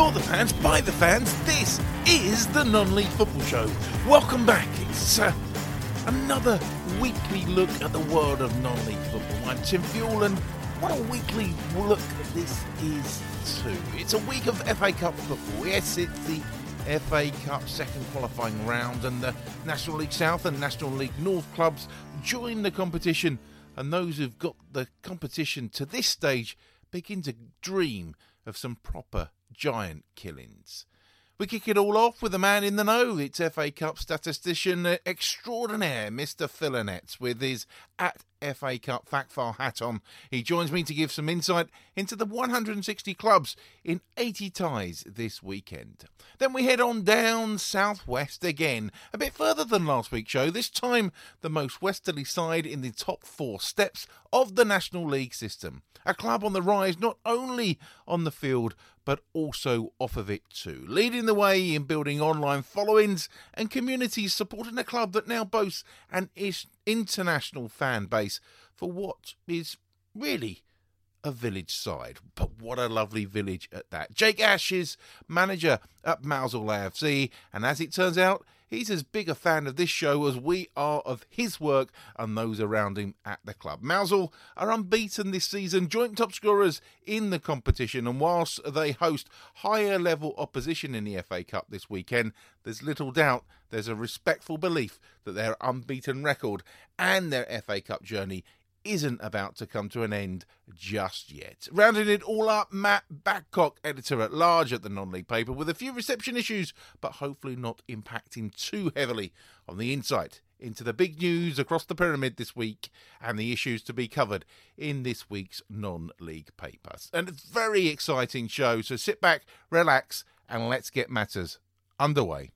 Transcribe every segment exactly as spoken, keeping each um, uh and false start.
For the fans, by the fans, this is the Non-League Football Show. Welcome back. It's uh, another weekly look at the world of non-league football. I'm Tim Fuel, and what a weekly look this is too. It's a week of F A Cup football. Yes, it's the F A Cup second qualifying round, and the National League South and National League North clubs join the competition, and those who've got the competition to this stage begin to dream of some proper giant killings. We kick it all off with a man in the know. It's F A Cup statistician extraordinaire, Mister Phil Annett, with his at F A Cup fact file hat on. He joins me to give some insight into the one hundred sixty clubs in eighty ties this weekend. Then we head on down southwest again, a bit further than last week's show, this time the most westerly side in the top four steps of the National League system. A club on the rise not only on the field, but also off of it too, leading the way in building online followings and communities, supporting a club that now boasts an international fan base for what is really a village side. But what a lovely village at that. Jake Ash is manager at Mousehole A F C, and as it turns out, he's as big a fan of this show as we are of his work and those around him at the club. Mousehole are unbeaten this season, joint top scorers in the competition, and whilst they host higher level opposition in the F A Cup this weekend, there's little doubt there's a respectful belief that their unbeaten record and their F A Cup journey isn't about to come to an end just yet. Rounding it all up, Matt Badcock, editor-at-large at the non-league paper, with a few reception issues, but hopefully not impacting too heavily on the insight into the big news across the pyramid this week and the issues to be covered in this week's non-league papers. And it's a very exciting show, so sit back, relax, and let's get matters underway.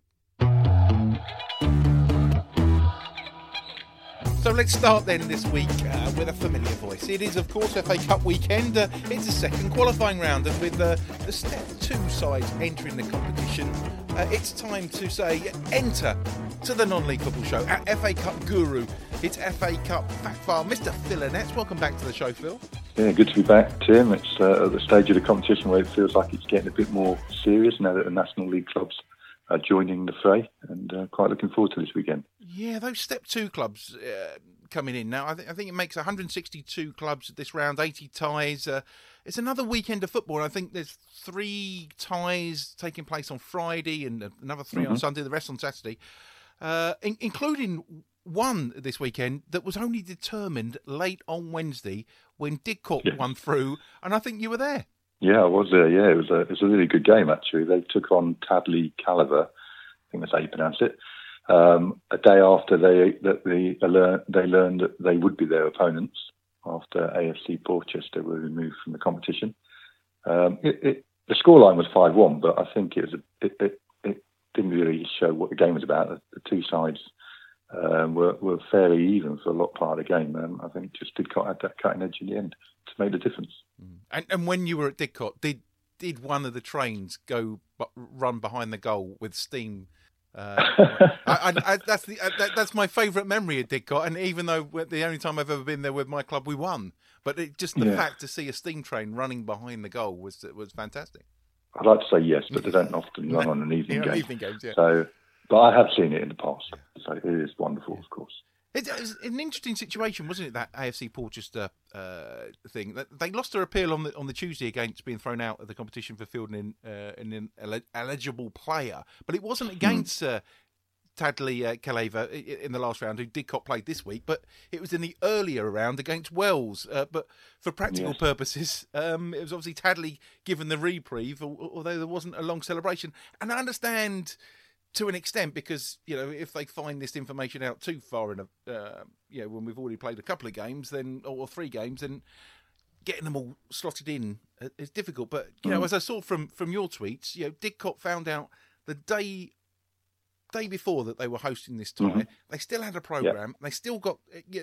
So let's start then this week uh, with a familiar voice. It is, of course, F A Cup weekend. Uh, it's a second qualifying round, and with uh, the step two sides entering the competition, uh, it's time to say enter to the non-league football show at F A Cup Guru. It's F A Cup fact file, Mister Phil Annett. Welcome back to the show, Phil. Yeah, good to be back, Tim. It's uh, at the stage of the competition where it feels like it's getting a bit more serious now that the National League clubs are joining the fray, and uh, quite looking forward to this weekend. Yeah, those Step two clubs uh, coming in now. I, th- I think it makes one hundred sixty-two clubs this round, eighty ties. Uh, it's another weekend of football. I think there's three ties taking place on Friday and another three mm-hmm. on Sunday, the rest on Saturday, uh, in- including one this weekend that was only determined late on Wednesday when Didcot yes. won through, and I think you were there. Yeah, I was there. Yeah, it was a it was a really good game actually. They took on Tadley Caliver, I think that's how you pronounce it. Um, a day after they that they learned they learned that they would be their opponents after A F C Portchester were removed from the competition. Um, it, it, the scoreline was five one, but I think it was a, it, it, it didn't really show what the game was about. The, the two sides um, were were fairly even for a lot part of the game. Um, I think just Didcot had that cutting edge in the end to make the difference. And, and when you were at Didcot, did did one of the trains go run behind the goal with steam? Uh, I, I, I, that's the uh, that, that's my favourite memory of Didcot, and even though the only time I've ever been there with my club, we won. But it, just the yeah. fact to see a steam train running behind the goal was was fantastic. I'd like to say yes, but they don't often run on an evening yeah, game. Evening games, yeah. So, but I have seen it in the past, so it is wonderful, yeah. of course. It was an interesting situation, wasn't it, that A F C Portchester uh, thing? They lost their appeal on the on the Tuesday against being thrown out of the competition for fielding uh, an eligible player, but it wasn't against uh, Tadley uh, Caliver in the last round, who Didcot played this week, but it was in the earlier round against Wells. Uh, but for practical yes. purposes, um, it was obviously Tadley given the reprieve, although there wasn't a long celebration. And I understand to an extent, because, you know, if they find this information out too far in a, uh, you know, when we've already played a couple of games, then or three games, then getting them all slotted in is difficult. But you know, mm. as I saw from from your tweets, you know, Didcot found out the day day before that they were hosting this tie. Mm-hmm. They still had a program. Yep. They still got. You,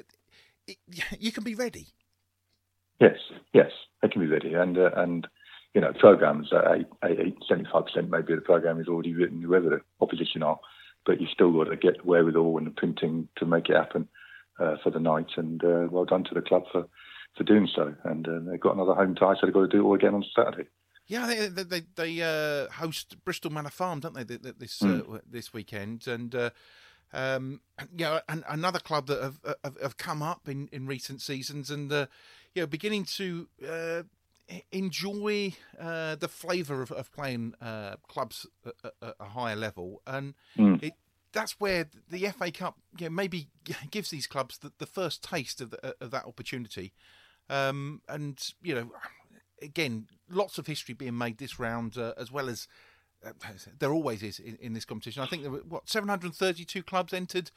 you can be ready. Yes, yes, they can be ready, and uh, and. You know, programs at eight, eight, seventy-five percent maybe the program is already written, whoever the opposition are, but you still got to get the wherewithal and the printing to make it happen uh, for the night. And uh, well done to the club for, for doing so. And uh, they've got another home tie, so they've got to do it all again on Saturday. Yeah, they they, they, they uh, host Bristol Manor Farm, don't they? This Mm. uh, this weekend, and uh, um, you know, and another club that have, have have come up in, in recent seasons, and uh, you know, beginning to uh, enjoy uh, the flavour of, of playing uh, clubs at, at a higher level, and Mm. it. That's where the F A Cup, you know, maybe gives these clubs the, the first taste of, the, of that opportunity, um, and you know. Again, lots of history being made this round, uh, as well as uh, there always is in, in this competition. I think there were, what, seven hundred thirty-two clubs entered,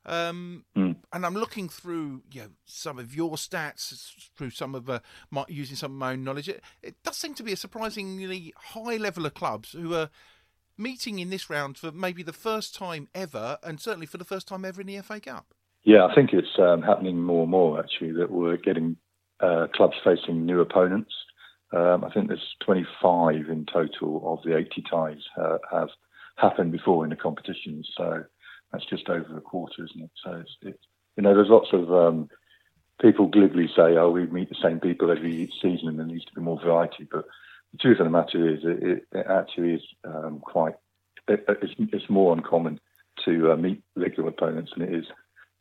um, Mm. and I'm looking through, you know, some of your stats, through some of uh, my, using some of my own knowledge. It, it does seem to be a surprisingly high level of clubs who are meeting in this round for maybe the first time ever, and certainly for the first time ever in the F A Cup. Yeah, I think it's um, happening more and more actually that we're getting uh, clubs facing new opponents. Um, I think there's twenty-five in total of the eighty ties uh, have happened before in the competition. So that's just over a quarter, isn't it? So it's, it's you know, there's lots of um, people glibly say, "Oh, we meet the same people every season, and there needs to be more variety." But the truth of the matter is, it, it, it actually is um, quite. It, it's, it's more uncommon to uh, meet regular opponents than it is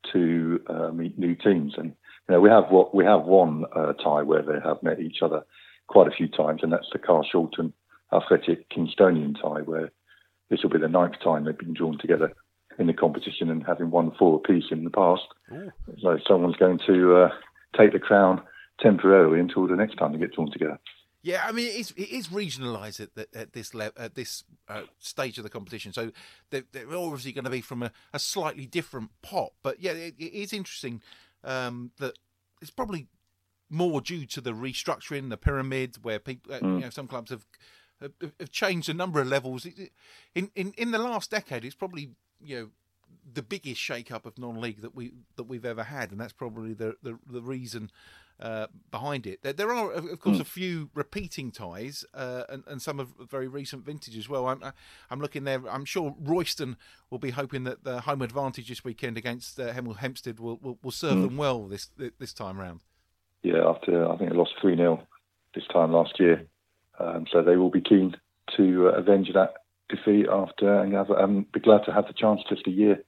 to uh, meet new teams. And you know, we have what we have one uh, tie where they have met each other quite a few times, and that's the Carshalton Athletic Kingstonian tie, where this will be the ninth time they've been drawn together in the competition, and having won four apiece in the past. Ooh. So someone's going to uh, take the crown temporarily until the next time they get drawn together. Yeah, I mean, it is, it is regionalised at, at this level, at this uh, stage of the competition. So they're, they're obviously going to be from a, a slightly different pot. But yeah, it, it is interesting um, that it's probably more due to the restructuring, the pyramid, where people, uh, mm. you know, some clubs have, have have changed a number of levels. In in in the last decade, it's probably, you know, the biggest shake-up of non-league that we that we've ever had, and that's probably the the, the reason uh, behind it. There, there are, of course, mm. a few repeating ties, uh, and and some of very recent vintage as well. I'm I'm looking there. I'm sure Royston will be hoping that the home advantage this weekend against uh, Hemel Hempstead will, will will serve mm. them well this this time round. Yeah, after I think they lost three nil this time last year, um, so they will be keen to uh, avenge that defeat after, and have, um, be glad to have the chance just a year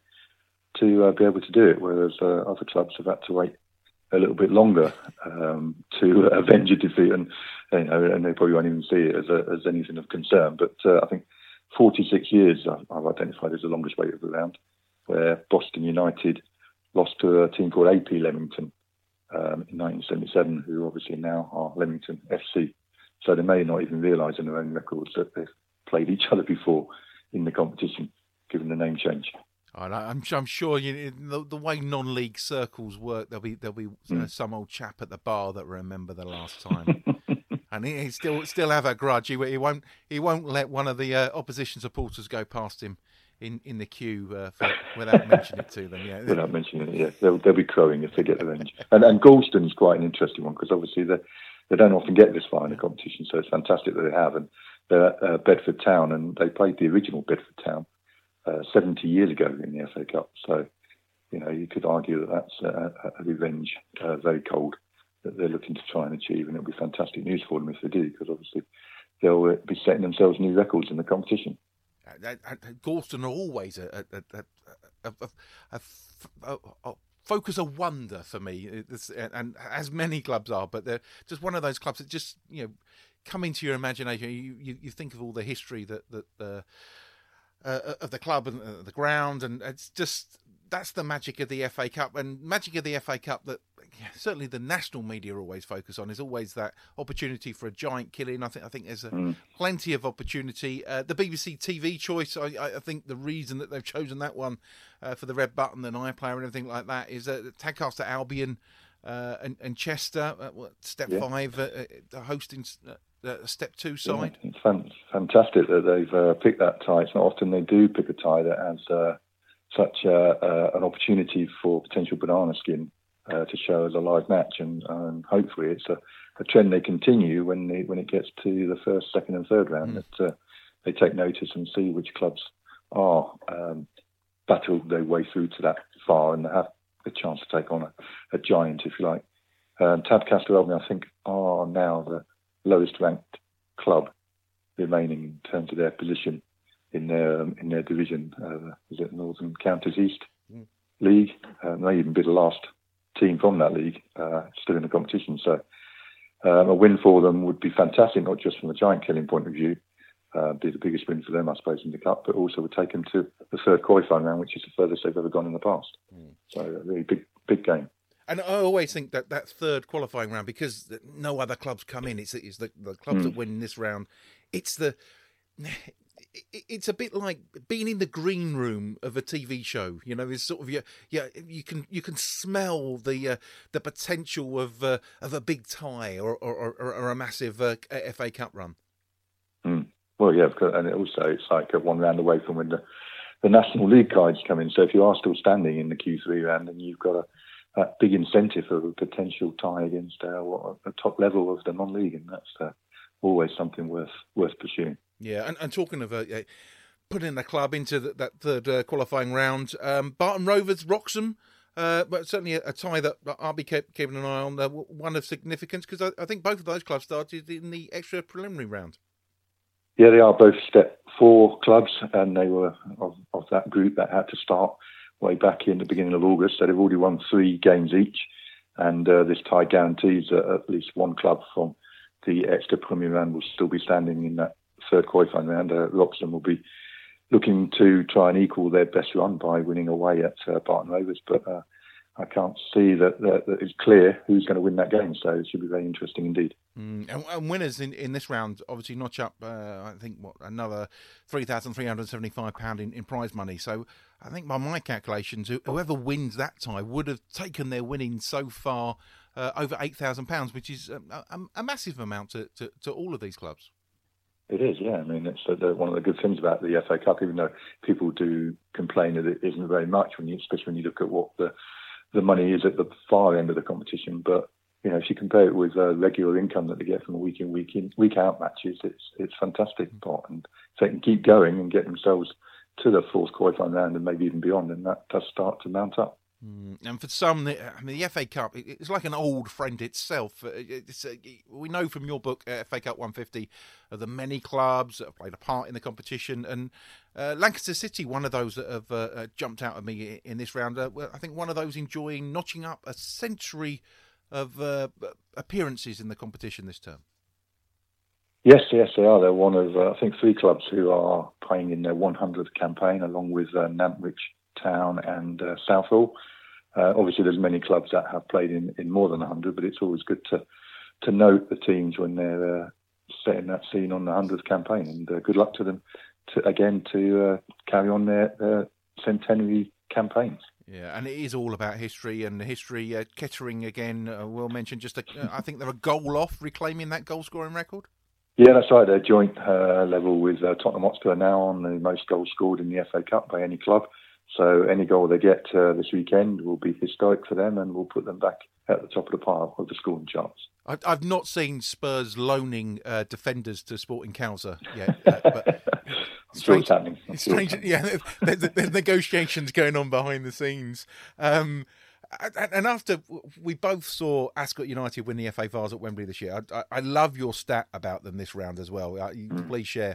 to uh, be able to do it, whereas uh, other clubs have had to wait a little bit longer um, to uh, avenge a defeat, and you know, and they probably won't even see it as a, as anything of concern. But uh, I think forty-six years I've identified as the longest wait of the round, where Boston United lost to a team called A P Leamington um, in nineteen seventy-seven, who obviously now are Leamington F C. So they may not even realise in their own records that they've played each other before in the competition, given the name change. I'm, I'm sure you, the, the way non-league circles work, there'll be there'll be mm. uh, some old chap at the bar that remember the last time, and he, he still still have a grudge. He, he won't he won't let one of the uh, opposition supporters go past him in, in the queue uh, for, without mentioning it to them. Yeah, without mentioning it. Yeah, they'll they'll be crowing if they get the range. And and Galston's quite an interesting one, because obviously they they don't often get this far in the competition, so it's fantastic that they have. And they're uh, Bedford Town, and they played the original Bedford Town Uh, seventy years ago in the F A Cup. So, you know, you could argue that that's a, a revenge, uh, very cold, that they're looking to try and achieve, and it'll be fantastic news for them if they do, because obviously they'll uh, be setting themselves new records in the competition. Uh, uh, Galston are always a, a, a, a, a, a, a focus of wonder for me, it's, and as many clubs are, but they're just one of those clubs that just, you know, come into your imagination. You, you, you think of all the history that that uh, Uh, of the club and uh, the ground, and it's just, that's the magic of the F A Cup, and magic of the F A Cup that yeah, certainly the national media always focus on is always that opportunity for a giant killing. I think I think there's a, mm. plenty of opportunity. Uh, the B B C T V choice, I, I think the reason that they've chosen that one uh, for the red button and iPlayer and everything like that is uh, Tadcaster Albion uh, and, and Chester, uh, what, step yeah. five, uh, uh, hosting. Uh, Uh, step two side. Yeah, it's fan- fantastic that they've uh, picked that tie. It's not often they do pick a tie that has uh, such uh, uh, an opportunity for potential banana skin uh, to show as a live match, and, and hopefully it's a, a trend they continue when they, when it gets to the first, second, and third round. Mm. That uh, they take notice and see which clubs are um, battled their way through to that far and have a chance to take on a, a giant, if you like. Um, Tadcaster Albion, I think, are now the lowest ranked club remaining in terms of their position in their um, in their division. Uh, is it Northern Counties East mm. League? Um, they even be the last team from that league uh, still in the competition. So um, a win for them would be fantastic, not just from a giant killing point of view. Uh, be the biggest win for them, I suppose, in the cup, but also would take them to the third qualifying round, which is the furthest they've ever gone in the past. Mm. So a really big, big game. And I always think that that third qualifying round, because no other clubs come in, it's, it's the, the clubs mm. that win this round. It's the, it's a bit like being in the green room of a T V show. You know, it's sort of yeah, yeah. You can you can smell the uh, the potential of uh, of a big tie or or, or, or a massive uh, F A Cup run. Mm. Well, yeah, because, and also it's like one round away from when the, the National League guides come in. So if you are still standing in the Q three round, then you've got a, a big incentive of a potential tie against uh, a top level of the non-league, and that's uh, always something worth worth pursuing. Yeah, and, and talking of uh, putting the club into the, that third uh, qualifying round, um, Barton Rovers, Wroxham, uh, but certainly a, a tie that I'll be keep, keeping an eye on, uh, one of significance, because I, I think both of those clubs started in the extra preliminary round. Yeah, they are both step four clubs, and they were of, of that group that had to start way back in the beginning of August. So they've already won three games each, and uh, this tie guarantees that at least one club from the extra preliminary round will still be standing in that third qualifying round. Uh, Wroxham will be looking to try and equal their best run by winning away at uh, Barton Rovers, but uh, I can't see that, that, that it's clear who's going to win that game, so it should be very interesting indeed. Mm, and, and winners in, in this round obviously notch up, uh, I think, what another three thousand three hundred seventy-five pounds in, in prize money. So I think by my calculations, whoever wins that tie would have taken their winnings so far uh, over eight thousand pounds, which is a, a, a massive amount to, to, to all of these clubs. It is, yeah. I mean, it's uh, the, one of the good things about the F A Cup, even though people do complain that it isn't very much, when you, especially when you look at what the the money is at the far end of the competition. But you know, if you compare it with uh, regular income that they get from week in, week in, week out matches, it's it's fantastic pot. And if they can keep going and get themselves to the fourth qualifying round and maybe even beyond, then that does start to mount up. Mm, and for some, I mean, the F A Cup, it's like an old friend itself. It's, uh, we know from your book, uh, F A Cup one fifty, of the many clubs that have played a part in the competition. And uh, Lancaster City, one of those that have uh, jumped out at me in this round. Uh, I think one of those enjoying notching up a century of uh, appearances in the competition this term. Yes, yes, they are. They're one of, uh, I think, three clubs who are playing in their one hundredth campaign, along with uh, Nantwich Town and uh, Southall. Uh, obviously, there's many clubs that have played in, in more than one hundred, but it's always good to to note the teams when they're uh, setting that scene on the one hundredth campaign. And uh, good luck to them, to, again, to uh, carry on their, their centenary campaigns. Yeah, and it is all about history, and history. Uh, Kettering, again, uh, we'll mention just, a, uh, I think they're a goal off reclaiming that goal-scoring record. Yeah, that's right. They're joint uh, level with uh, Tottenham Hotspur now on the most goals scored in the F A Cup by any club. So any goal they get uh, this weekend will be historic for them, and will put them back at the top of the pile of the scoring charts. I've not seen Spurs loaning uh, defenders to Sporting Cowser yet. Uh, but strange, sure happening. Strange, sure yeah, there's, there's negotiations going on behind the scenes. Um, and after we both saw Ascot United win the F A Vase at Wembley this year, I, I love your stat about them this round as well. You, mm. Please share.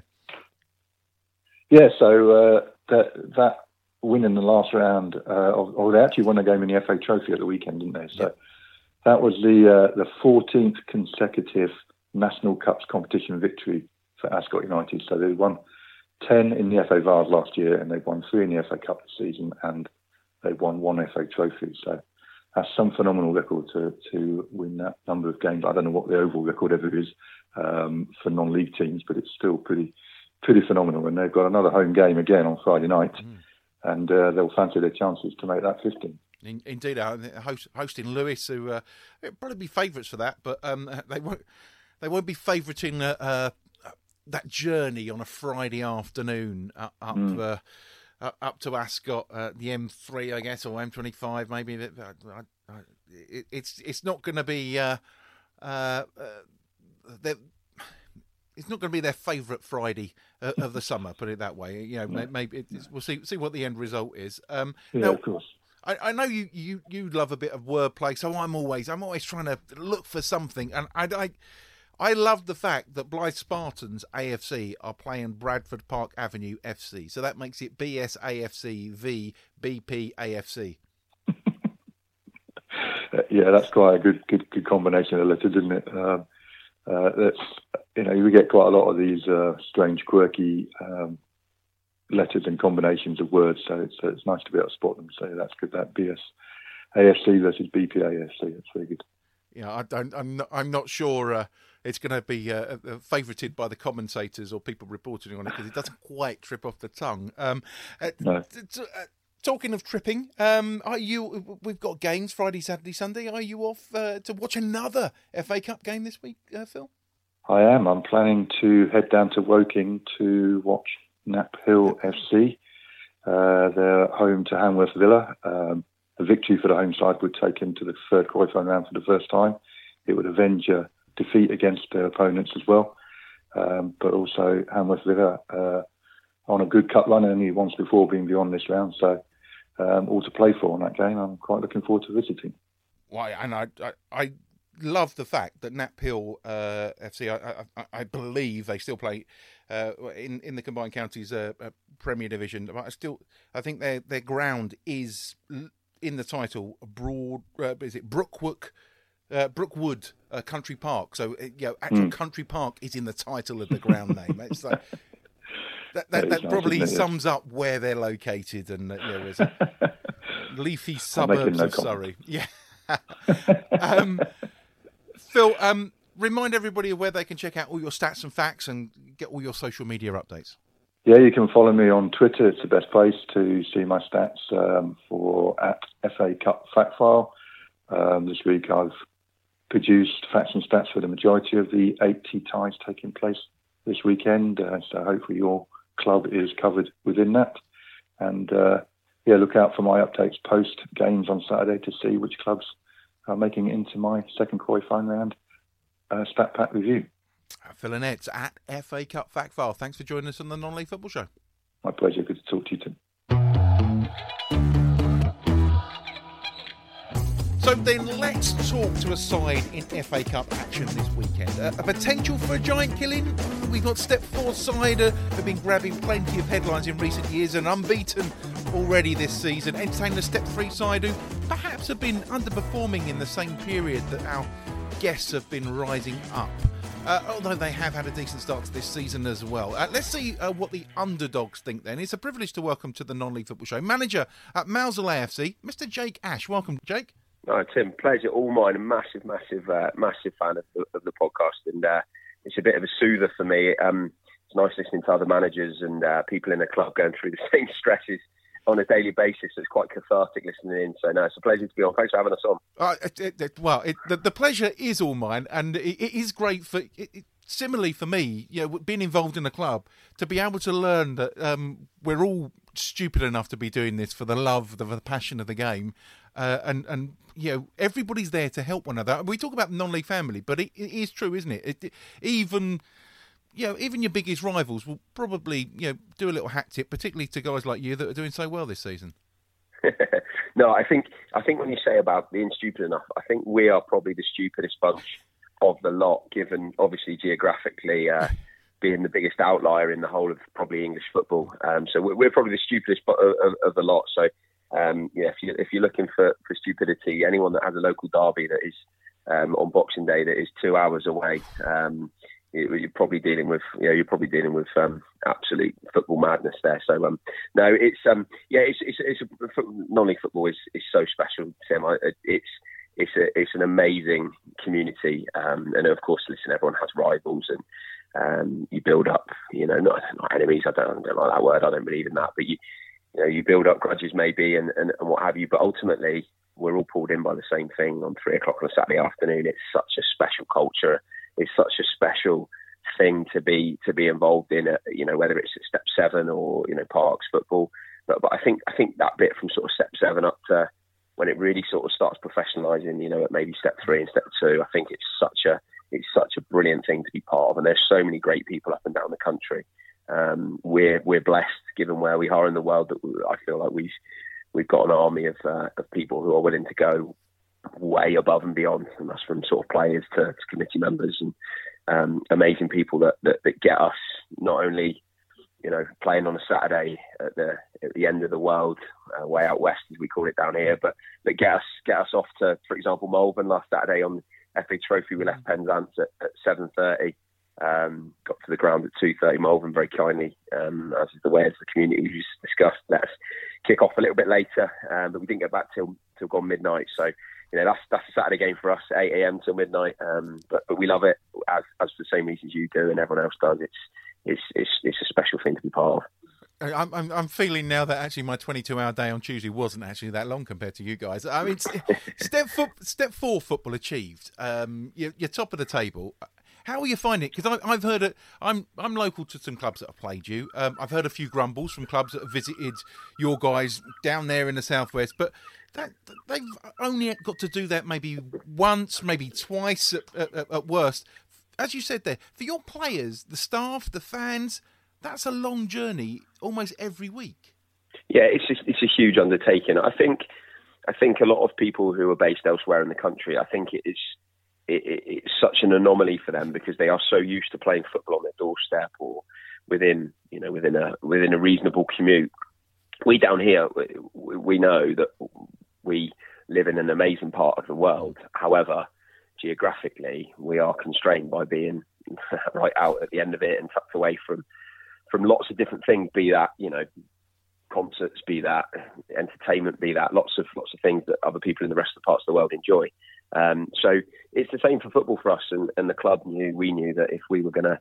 Yeah, so uh, that that. win in the last round, uh, of, or they actually won a game in the F A Trophy at the weekend, didn't they? So yep. That was the uh, the fourteenth consecutive National Cups competition victory for Ascot United. So they won ten in the F A Vase last year, and they've won three in the F A Cup this season, and they've won one F A Trophy. So that's some phenomenal record to to win that number of games. I don't know what the overall record ever is um, for non-league teams, but it's still pretty pretty phenomenal. And they've got another home game again on Friday night. Mm. And uh, they'll fancy their chances to make that fifteen. Indeed, uh, host, hosting Lewis, who uh, probably be favourites for that, but um, they won't. They won't be favouriting uh, uh, that journey on a Friday afternoon up up, mm. uh, up to Ascot, uh, the M three, I guess, or M twenty-five, maybe. Uh, it, it's it's not going to be. Uh, uh, uh, It's not going to be their favourite Friday uh, of the summer, put it that way. You know, yeah. maybe it's, we'll see see what the end result is. Um, yeah, now, of course. I, I know you, you, you love a bit of wordplay, so I'm always I'm always trying to look for something, and I, I I love the fact that Blythe Spartans A F C are playing Bradford Park Avenue F C. So that makes it B S A F C v B P A F C. Yeah, that's quite a good good, good combination of letters, isn't it? Um, uh, that's, you know, we get quite a lot of these uh, strange, quirky um, letters and combinations of words. So it's uh, it's nice to be able to spot them. So that's good. That B S A F C versus B P A F C. That's very good. Yeah, I don't. I'm not, I'm not sure uh, it's going to be uh, uh, favoured by the commentators or people reporting on it because it doesn't quite trip off the tongue. Um, uh, no. t- t- uh, talking of tripping, um, are you? We've got games Friday, Saturday, Sunday. Are you off uh, to watch another F A Cup game this week, uh, Phil? I am. I'm planning to head down to Woking to watch Knapp Hill F C. Uh, they're home to Hanworth Villa. Um, A victory for the home side would take them to the third qualifying round for the first time. It would avenge a defeat against their opponents as well. Um, but also Hanworth Villa uh, on a good cup run, only once before being beyond this round. So um, all to play for in that game. I'm quite looking forward to visiting. Why? And I, I, I love the fact that Knapp Hill uh, F C, I, I, I believe they still play uh, in in the Combined Counties uh, uh, Premier Division. But I still, I think their their ground is in the title, Broad, uh, is it Brookwood, uh, Brookwood uh, Country Park? So, uh, you know, actual mm. Country Park is in the title of the ground name. It's like that. That, that, that nice, probably sums up where they're located, and uh, you know, there's a leafy suburbs no of comment. Surrey. Yeah. um, Phil, um, remind everybody of where they can check out all your stats and facts and get all your social media updates. Yeah, you can follow me on Twitter. It's the best place to see my stats um, for at F A Cup Fact File. Um, this week I've produced facts and stats for the majority of the eighty ties taking place this weekend. Uh, so hopefully your club is covered within that. And uh, yeah, look out for my updates post games on Saturday to see which clubs are making it into my second qualifying round uh, stat pack review. Phil Annett at F A Cup Fact File. Thanks for joining us on the Non-League Football Show. My pleasure. Good to talk to you, Tim. So then let's talk to a side in F A Cup action this weekend. Uh, a potential for a giant killing? We've got Step four side uh, who've been grabbing plenty of headlines in recent years and unbeaten already this season. Entertaining a Step three side who perhaps have been underperforming in the same period that our guests have been rising up. Uh, although they have had a decent start to this season as well. Uh, let's see uh, what the underdogs think then. It's a privilege to welcome to the Non-League Football Show manager at Mousehole A F C, Mister Jake Ash. Welcome, Jake. Oh, Tim, pleasure all mine. A massive, massive, uh, massive fan of the, of the podcast, and uh, it's a bit of a soother for me. Um, it's nice listening to other managers and uh, people in the club going through the same stresses on a daily basis. It's quite cathartic listening in. So, no, it's a pleasure to be on. Thanks for having us on. Uh, it, it, well, it, the, the pleasure is all mine, and it, it is great for. It, it, similarly for me, you know, being involved in a club, to be able to learn that um, we're all stupid enough to be doing this for the love, the, the passion of the game, uh, and and you know, everybody's there to help one another. We talk about the non-league family, but it, it is true, isn't it? It, it even. You know, even your biggest rivals will probably, you know, do a little hat tip, particularly to guys like you that are doing so well this season. No, I think I think when you say about being stupid enough, I think we are probably the stupidest bunch of the lot, given obviously geographically uh, being the biggest outlier in the whole of probably English football. Um, so we're, we're probably the stupidest of, of, of the lot. So um, yeah, if you if you're looking for, for stupidity, anyone that has a local derby that is um, on Boxing Day that is two hours away. Um, You're probably dealing with, you know, you're probably dealing with um, absolute football madness there. So, um, no, it's, um, yeah, it's, it's, it's a, non-league football is, is so special, Tim. I, it's, it's a, it's an amazing community, um, and of course, listen, everyone has rivals, and um, you build up, you know, not, not enemies. I don't, I don't like that word. I don't believe in that, but you, you know, you build up grudges maybe, and, and, and what have you. But ultimately, we're all pulled in by the same thing on three o'clock on a Saturday afternoon. It's such a special culture. It's such a special thing to be to be involved in. It, you know, whether it's at Step Seven or you know Parks football. But but I think I think that bit from sort of Step Seven up to when it really sort of starts professionalising, you know, at maybe Step Three and Step Two. I think it's such a it's such a brilliant thing to be part of. And there's so many great people up and down the country. Um, we're we're blessed given where we are in the world that I feel like we've we've got an army of uh, of people who are willing to go way above and beyond, and that's from sort of players to, to committee members and um, amazing people that, that that get us not only, you know, playing on a Saturday at the at the end of the world, uh, way out west as we call it down here, but that get us get us off to, for example, Malvern last Saturday on F A Trophy. We left Penzance at, at seven thirty. Um, got to the ground at two thirty. Malvern very kindly, um, as is the way as the community we just discussed, let us kick off a little bit later, um, but we didn't get back till till gone midnight. So, you know, that's that's a Saturday game for us, eight a.m. till midnight. Um, but but we love it as as for the same reasons you do and everyone else does. It's it's it's it's a special thing to be part of. I'm, I'm I'm feeling now that actually my twenty-two hour day on Tuesday wasn't actually that long compared to you guys. I mean, step four, step four football achieved. Um, you're, you're top of the table. How are you finding it? Because I've heard it. I'm I'm local to some clubs that have played you. Um, I've heard a few grumbles from clubs that have visited your guys down there in the southwest, but that they've only got to do that maybe once, maybe twice at, at, at worst. As you said there, for your players, the staff, the fans, that's a long journey almost every week. Yeah, it's just, it's a huge undertaking. I think I think a lot of people who are based elsewhere in the country, I think it is it, it, it's such an anomaly for them because they are so used to playing football on their doorstep or within you know within a within a reasonable commute. We down here, we, we know that we live in an amazing part of the world. However, geographically, we are constrained by being right out at the end of it and tucked away from from lots of different things, be that, you know, concerts, be that entertainment, be that lots of lots of things that other people in the rest of the parts of the world enjoy. Um, so it's the same for football for us, and, and the club knew, we knew that if we were going to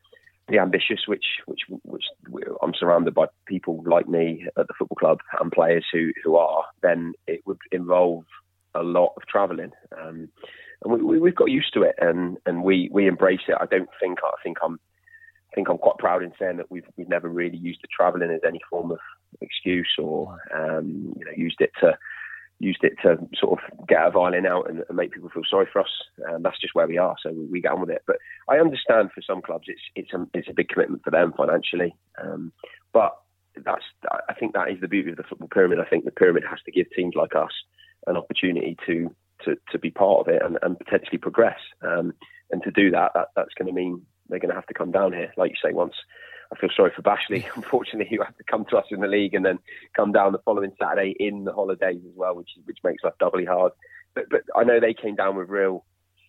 be ambitious, which which which I'm surrounded by people like me at the football club and players who, who are, then it would involve a lot of travelling. Um, and we, we, we've got used to it, and, and we, we embrace it. I don't think I think I'm I think I'm quite proud in saying that we've we've never really used the travelling as any form of excuse or um, you know used it to used it to sort of get a violin out and, and make people feel sorry for us. Um, that's just where we are, so we, we get on with it. But I understand for some clubs it's it's a it's a big commitment for them financially. Um, but that's I think that is the beauty of the football pyramid. I think the pyramid has to give teams like us an opportunity to to, to be part of it and, and potentially progress. Um, and to do that, that that's going to mean they're going to have to come down here. Like you say, once I feel sorry for Bashley, unfortunately, you have to come to us in the league and then come down the following Saturday in the holidays as well, which which makes life doubly hard. But but I know they came down with real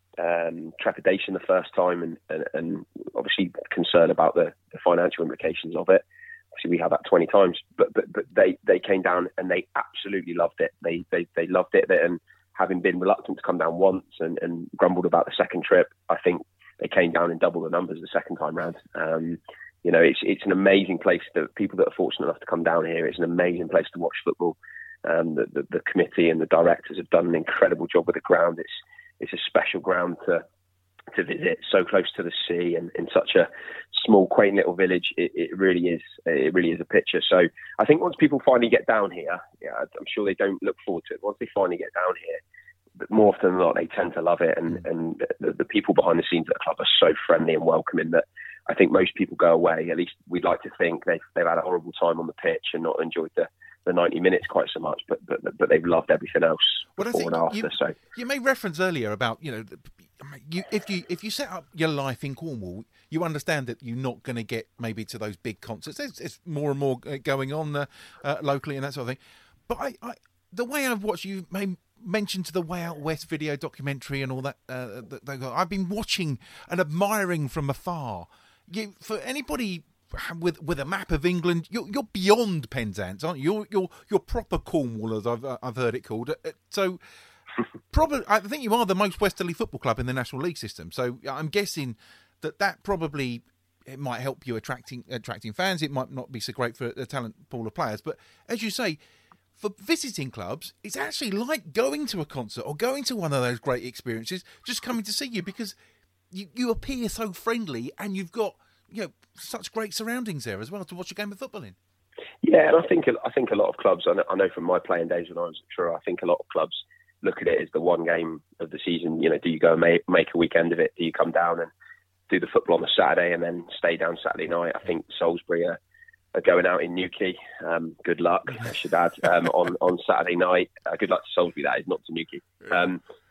um, trepidation the first time and, and, and obviously concern about the, the financial implications of it. Obviously, we have that twenty times, but but but they, they came down and they absolutely loved it. They they they loved it, and having been reluctant to come down once and, and grumbled about the second trip, I think they came down in double the numbers the second time round. Um, you know, it's it's an amazing place. The people that are fortunate enough to come down here, it's an amazing place to watch football. Um, the, the, the committee and the directors have done an incredible job with the ground. It's it's a special ground to to visit, so close to the sea and in such a small, quaint little village. It, it really is. It really is a picture. So I think once people finally get down here, yeah, I'm sure they don't look forward to it. Once they finally get down here, but more often than not, they tend to love it. And, and the, the people behind the scenes at the club are so friendly and welcoming that I think most people go away. At least we'd like to think they've they've had a horrible time on the pitch and not enjoyed the, the ninety minutes quite so much, but but but they've loved everything else well, before and after. You, so you made reference earlier about you know, you, if you if you set up your life in Cornwall, you understand that you're not going to get maybe to those big concerts. There's, there's more and more going on uh, uh, locally and that sort of thing. But I, I the way I've watched you may mention to the Way Out West video documentary and all that. Uh, that they got. I've been watching and admiring from afar. You, for anybody with with a map of England, you're, you're beyond Penzance, aren't you? You're you're, you're proper Cornwall, as I've I've heard it called. So, probably, I think you are the most westerly football club in the National League system. So, I'm guessing that that probably it might help you attracting attracting fans. It might not be so great for a talent pool of players, but as you say, for visiting clubs, it's actually like going to a concert or going to one of those great experiences, just coming to see you because you, you appear so friendly and you've got you know such great surroundings there as well to watch a game of football in. Yeah, and I think I think a lot of clubs, I know, I know from my playing days when I was at Truro, I think a lot of clubs look at it as the one game of the season. You know, do you go and make, make a weekend of it? Do you come down and do the football on a Saturday and then stay down Saturday night? I think Salisbury are, are going out in Newquay. Um, good luck, I should add, um, on, on Saturday night. Uh, good luck to Salisbury, that is, not to Newquay. Um,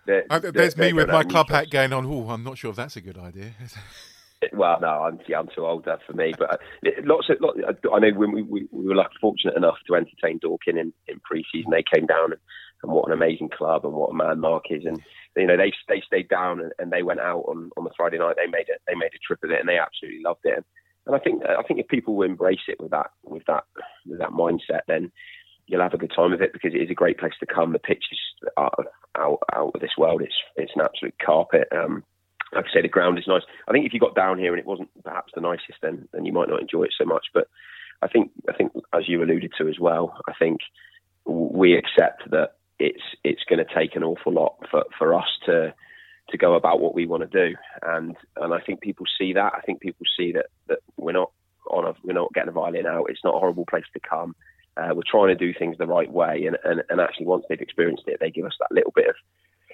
they're, uh, they're, there's they're me with going my out club new hat going on. Oh, I'm not sure if that's a good idea. Well, no, I'm yeah, I'm too old that for me. But lots of, lots, I know when we, we, we were lucky, fortunate enough to entertain Dorking in, in pre-season. They came down, and, and what an amazing club, and what a man Mark is. And you know, they they stayed down, and, and they went out on, on the Friday night. They made it. They made a trip of it, and they absolutely loved it. And I think I think if people will embrace it with that with that with that mindset, then you'll have a good time of it, because it is a great place to come. The pitch is out out, out of this world. It's it's an absolute carpet. Um, Like I say, the ground is nice. I think if you got down here and it wasn't perhaps the nicest, then then you might not enjoy it so much. But I think I think as you alluded to as well, I think we accept that it's it's going to take an awful lot for, for us to to go about what we want to do, and and I think people see that. I think people see that that we're not on a we're not getting a violin out. It's not a horrible place to come. Uh, we're trying to do things the right way, and, and and actually once they've experienced it, they give us that little bit of.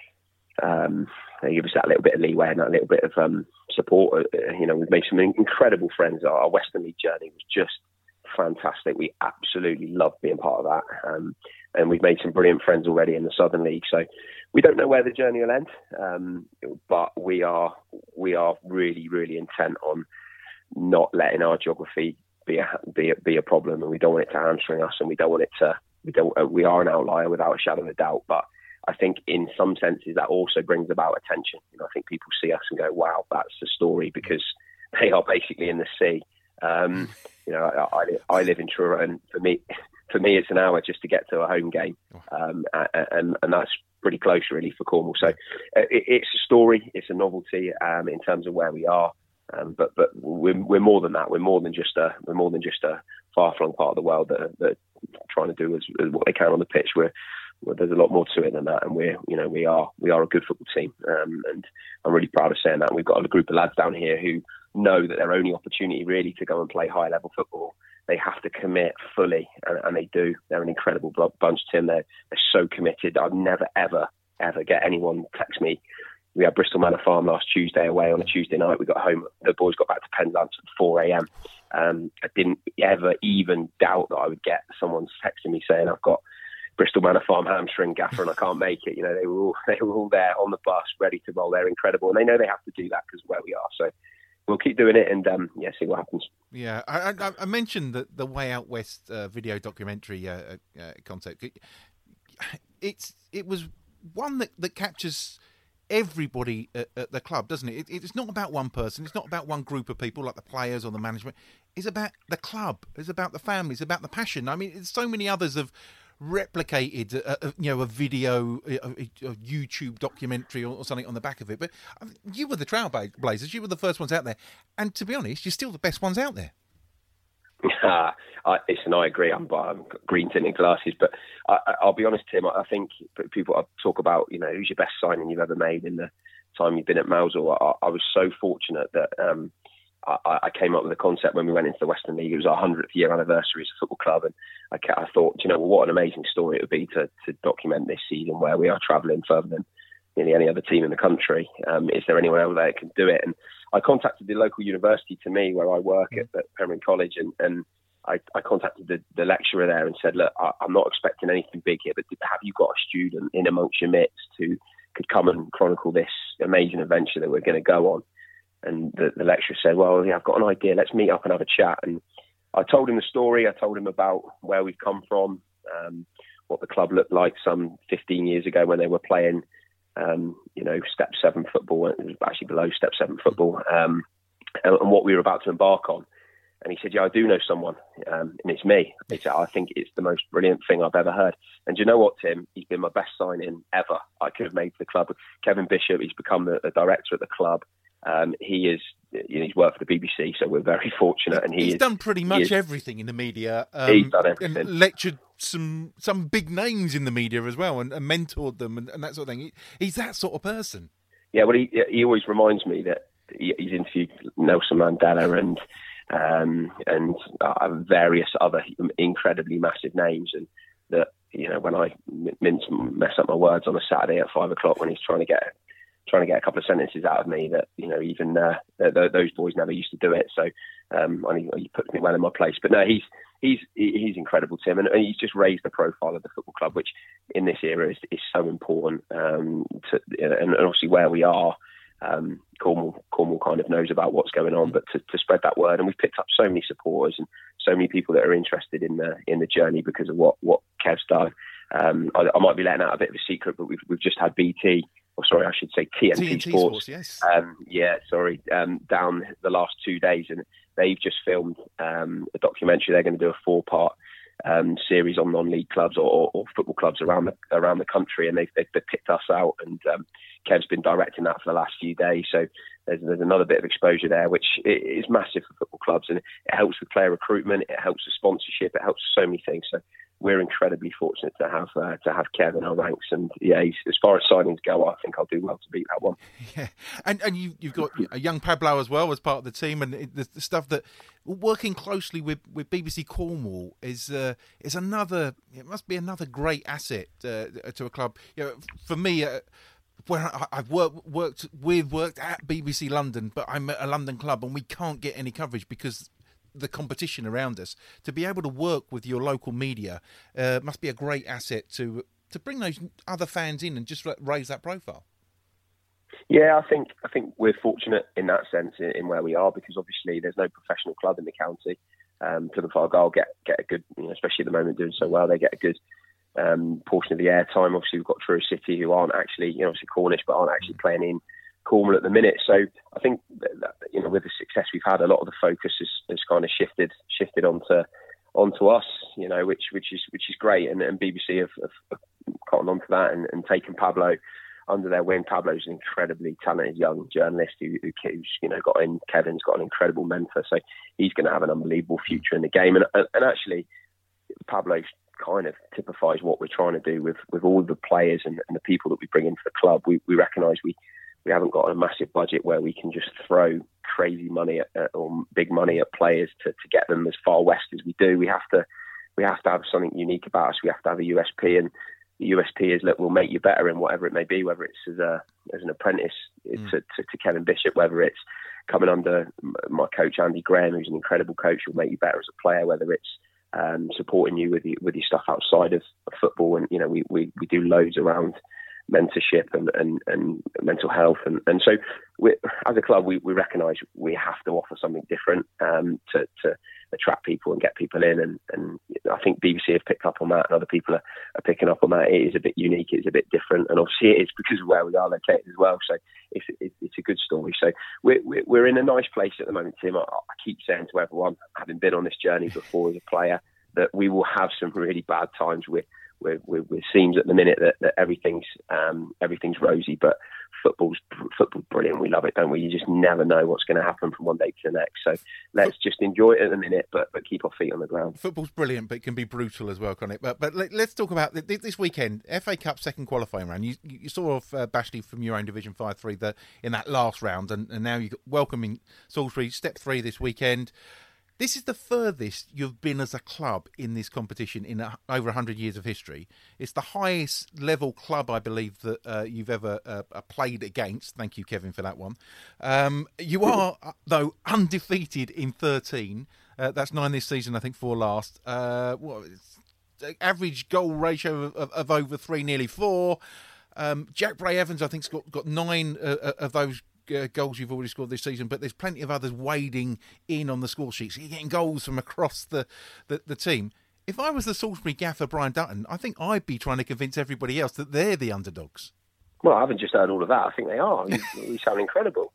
Um, they give us that little bit of leeway and that little bit of um, support. Uh, you know, we've made some incredible friends. Our, our Western League journey was just fantastic. We absolutely loved being part of that. Um, and we've made some brilliant friends already in the Southern League. So we don't know where the journey will end, um, but we are we are really, really intent on not letting our geography be a, be a, be a problem, and we don't want it to hamstring us, and we don't want it to. We don't. Uh, we are an outlier without a shadow of a doubt, but. I think in some senses that also brings about attention. You know, I think people see us and go, wow, that's the story, because they are basically in the sea. Um, you know, I, I, I live in Truro, and for me, for me, it's an hour just to get to a home game. Um, and, and that's pretty close really for Cornwall. So it, it's a story, it's a novelty um, in terms of where we are. Um, but but we're, we're more than that. We're more than just a we're more than just a far-flung part of the world that, that are trying to do as, as what they can on the pitch. We're Well, there's a lot more to it than that, and we're, you know, we are, we are a good football team, um, and I'm really proud of saying that. We've got a group of lads down here who know that their only opportunity really to go and play high-level football, they have to commit fully, and, and they do. They're an incredible bunch, Tim. They're, they're so committed. I'd never, ever, ever get anyone text me. We had Bristol Manor Farm last Tuesday away on a Tuesday night. We got home. The boys got back to Penzance at four a.m. Um, I didn't ever even doubt that I would get someone texting me saying I've got Bristol Manor Farm hamstring, gaffer, and I can't make it. You know, they were all they were all there on the bus, ready to roll. They're incredible, and they know they have to do that because of where we are. So we'll keep doing it, and um, yeah, see what happens. Yeah, I, I, I mentioned the the Way Out West uh, video documentary uh, uh, concept. It, it's it was one that, that captures everybody at, at the club, doesn't it? it? It's not about one person. It's not about one group of people like the players or the management. It's about the club. It's about the family. It's about the passion. I mean, it's so many others have replicated a, a, you know, a video, a, a YouTube documentary or, or something on the back of it. But I mean, you were the Trailblazers. You were the first ones out there. And to be honest, you're still the best ones out there. Uh, I, listen, I agree. I'm, I'm green tinted glasses, but I, I'll be honest, Tim. I think people talk about, you know, who's your best signing you've ever made in the time you've been at Mousehole. I, I was so fortunate that um, I, I came up with a concept when we went into the Western League. It was our hundredth year anniversary as a football club, and I, I thought, you know, well, what an amazing story it would be to, to document this season where we are travelling further than nearly any other team in the country. Um, is there anyone out there that can do it? And I contacted the local university to me where I work at, at Penryn College, and, and I, I contacted the, the lecturer there and said, look, I, I'm not expecting anything big here, but have you got a student in amongst your midst who could come and chronicle this amazing adventure that we're going to go on? And the, the lecturer said, well, yeah, I've got an idea. Let's meet up and have a chat. And I told him the story. I told him about where we've come from, um, what the club looked like some fifteen years ago when they were playing Um, you know, step seven football. It was actually below step seven football, um, and, and what we were about to embark on. And he said, yeah, I do know someone, um, and it's me. He said, I think it's the most brilliant thing I've ever heard. And do you know what, Tim? He's been my best signing ever I could have made for the club. Kevin Bishop, he's become the, the director at the club. Um, he is, you know, he's worked for the B B C, so we're very fortunate. And he he's is, done pretty much is, everything in the media. Um, he's done everything. And lectured some some big names in the media as well, and, and mentored them and, and that sort of thing. He, he's that sort of person. Yeah, well, he he always reminds me that he, he's interviewed Nelson Mandela and um, and uh, various other incredibly massive names, and that, you know, when I mince mess up my words on a Saturday at five o'clock when he's trying to get trying to get a couple of sentences out of me that, you know, even uh, th- those boys never used to do it. So um, I mean, he puts me well in my place. But no, he's he's he's incredible, Tim, and he's just raised the profile of the football club, which in this era is, is so important. Um, to, and obviously where we are, um, Cornwall Cornwall kind of knows about what's going on, but to, to spread that word, and we've picked up so many supporters and so many people that are interested in the in the journey because of what what Kev's done. Um, I, I might be letting out a bit of a secret, but we've we've just had B T. Or sorry, I should say T N T, T N T Sports. Sports, yes. Um, yeah, sorry, um, down the last two days, and they've just filmed um, a documentary. They're going to do a four-part um, series on non-league clubs or, or football clubs around the around the country, and they've, they've, they've picked us out. And um, Kev's been directing that for the last few days, so there's, there's another bit of exposure there, which is massive for football clubs, and it helps with player recruitment, it helps with sponsorship, it helps with so many things. So we're incredibly fortunate to have uh, to have Kev in our ranks, and yeah, he's, as far as signings go, I think I'll do well to beat that one. Yeah, and and you you've got a young Pablo as well as part of the team, and the, the stuff that working closely with, with B B C Cornwall is uh, is another. It must be another great asset uh, to a club. You know, for me. Uh, Where I've worked, worked with, worked at B B C London, but I'm at a London club and we can't get any coverage because the competition around us. To be able to work with your local media uh, must be a great asset to to bring those other fans in and just raise that profile. Yeah, I think I think we're fortunate in that sense in, in where we are, because obviously there's no professional club in the county. Um, Plymouth Argyle get get a good, you know, especially at the moment doing so well, they get a good um, portion of the airtime. Obviously, we've got Truro City, who aren't actually, you know, obviously Cornish, but aren't actually playing in Cornwall at the minute. So I think that, you know, with the success we've had, a lot of the focus has, has kind of shifted shifted onto onto us, you know, which which is which is great. And, and B B C have, have, have gotten onto that and, and taken Pablo under their wing. Pablo's an incredibly talented young journalist who, who's, you know, got in. Kevin's got an incredible mentor, so he's going to have an unbelievable future in the game. And and actually, Pablo kind of typifies what we're trying to do with, with all the players and, and the people that we bring into the club. We we recognise we we haven't got a massive budget where we can just throw crazy money at, at, or big money at players to, to get them as far west as we do. We have to we have to have something unique about us. We have to have a U S P, and the U S P is that we'll make you better in whatever it may be, whether it's as a as an apprentice mm. to, to, to Kevin Bishop, whether it's coming under my coach Andy Graham, who's an incredible coach, who'll make you better as a player, whether it's um, supporting you with your, with your stuff outside of, of football. And you know, we, we, we do loads around mentorship and, and, and mental health, and, and so we, as a club we, we recognise we have to offer something different um, to, to attract people and get people in, and, and I think B B C have picked up on that, and other people are, are picking up on that. It is a bit unique, it is a bit different, and obviously it is because of where we are located as well, so it's, it's, it's a good story. So we're, we're in a nice place at the moment, Tim. I, I keep saying to everyone, having been on this journey before as a player, that we will have some really bad times with With, with, with seems at the minute that, that everything's um, everything's rosy, but football's football's brilliant. We love it, don't we? You just never know what's going to happen from one day to the next. So let's just enjoy it at the minute, but but keep our feet on the ground. Football's brilliant, but it can be brutal as well, can't it? But but let's talk about this weekend, F A Cup second qualifying round. You you saw off uh, Bashley from your own Division five three the, in that last round, and, and now you're welcoming Salisbury step three this weekend. This is the furthest you've been as a club in this competition in a, over one hundred years of history. It's the highest level club, I believe, that uh, you've ever uh, played against. Thank you, Kevin, for that one. Um, you are, though, undefeated in thirteen. Uh, that's nine this season, I think, four last. Uh, what, average goal ratio of, of, of over three, nearly four. Um, Jack Bray Evans, I think, has got, got nine uh, of those Uh, goals you've already scored this season, but there's plenty of others wading in on the score sheet. So you're getting goals from across the, the, the team. If I was the Salisbury gaffer, Brian Dutton, I think I'd be trying to convince everybody else that they're the underdogs. Well, I haven't just heard all of that. I think they are. You, you sound incredible.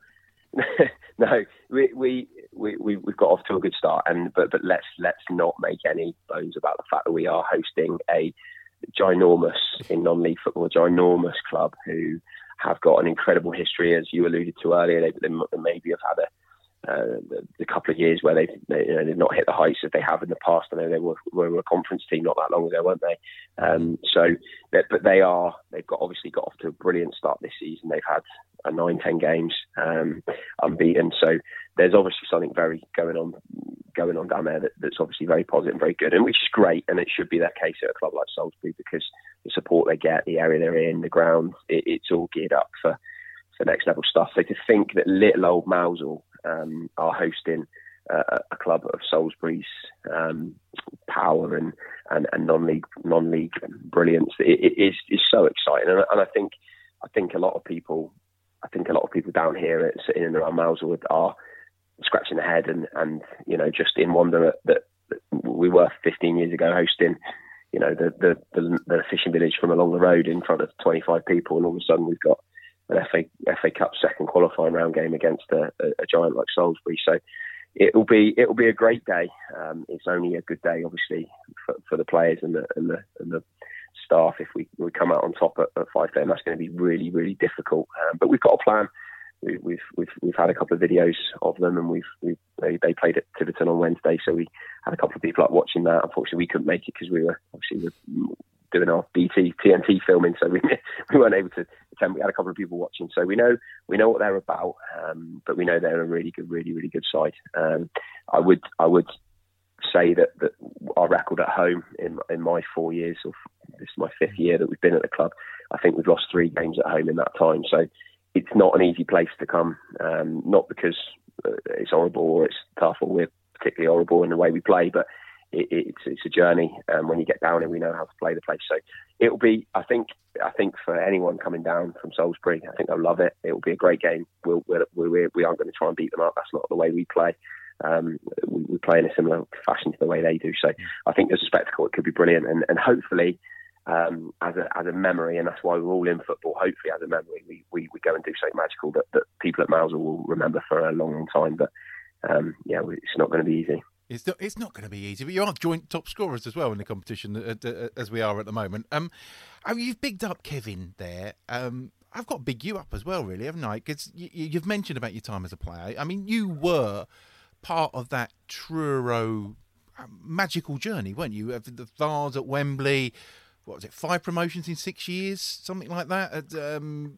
No, we, we we we've got off to a good start, and but but let's let's not make any bones about the fact that we are hosting a ginormous in non-league football, a ginormous club who have got an incredible history, as you alluded to earlier. They, they maybe have had a, uh, a couple of years where they've, they, you know, they've not hit the heights that they have in the past. I know they were, were a conference team not that long ago, weren't they? Um, so, but they are, they've got obviously got off to a brilliant start this season. They've had a nine, ten games um, unbeaten. So there's obviously something very going on going on down there that, that's obviously very positive and very good, and which is great. And it should be that case at a club like Salisbury, because the support they get, the area they're in, the ground, it, it's all geared up for, for next level stuff. So to think that little old Mousehole um, are hosting uh, a club of Salisbury's um, power and, and, and non-league non-league brilliance, it, it is is so exciting. And, and I think I think a lot of people, I think a lot of people down here at, sitting in around Mousehole are scratching their head and, and you know, just in wonder at, that, that we were fifteen years ago hosting, you know, the, the the the fishing village from along the road in front of twenty-five people, and all of a sudden we've got an F A F A Cup second qualifying round game against a, a, a giant like Salisbury. So it'll be it'll be a great day. Um, it's only a good day, obviously, for, for the players and the and the, and the staff. If we, we come out on top at, at five p.m, that's going to be really really difficult. Um, but we've got a plan. We, we've we've we've had a couple of videos of them, and we've we they, they played at Tiverton on Wednesday, so we had a couple of people up watching that. Unfortunately, we couldn't make it because we were obviously we were doing our B T T N T filming, so we we weren't able to attend. We had a couple of people watching, so we know we know what they're about, um, but we know they're a really good, really really good side. Um, I would I would say that, that our record at home in in my four years, or this is my fifth year that we've been at the club, I think we've lost three games at home in that time. So it's not an easy place to come, um, not because uh, it's horrible or it's tough or we're particularly horrible in the way we play, but it, it's it's a journey. And um, when you get down and we know how to play the place, so it'll be. I think I think for anyone coming down from Salisbury, I think they'll love it. It'll be a great game. We'll, we'll, we we aren't going to try and beat them up. That's not the way we play. Um, we, we play in a similar fashion to the way they do. So I think as a spectacle, it could be brilliant, and and hopefully. Um, as a as a memory, and that's why we're all in football. Hopefully, as a memory, we, we, we go and do something magical that, that people at Mousehole will remember for a long, long time. But um, yeah, it's not going to be easy. It's not. It's not going to be easy. But you are joint top scorers as well in the competition, uh, uh, as we are at the moment. Um, I mean, you've bigged up Kevin there. Um, I've got to big you up as well, really, haven't I? Because you, you've mentioned about your time as a player. I mean, you were part of that Truro magical journey, weren't you? The Vars at Wembley. What was it, five promotions in six years, something like that? Um,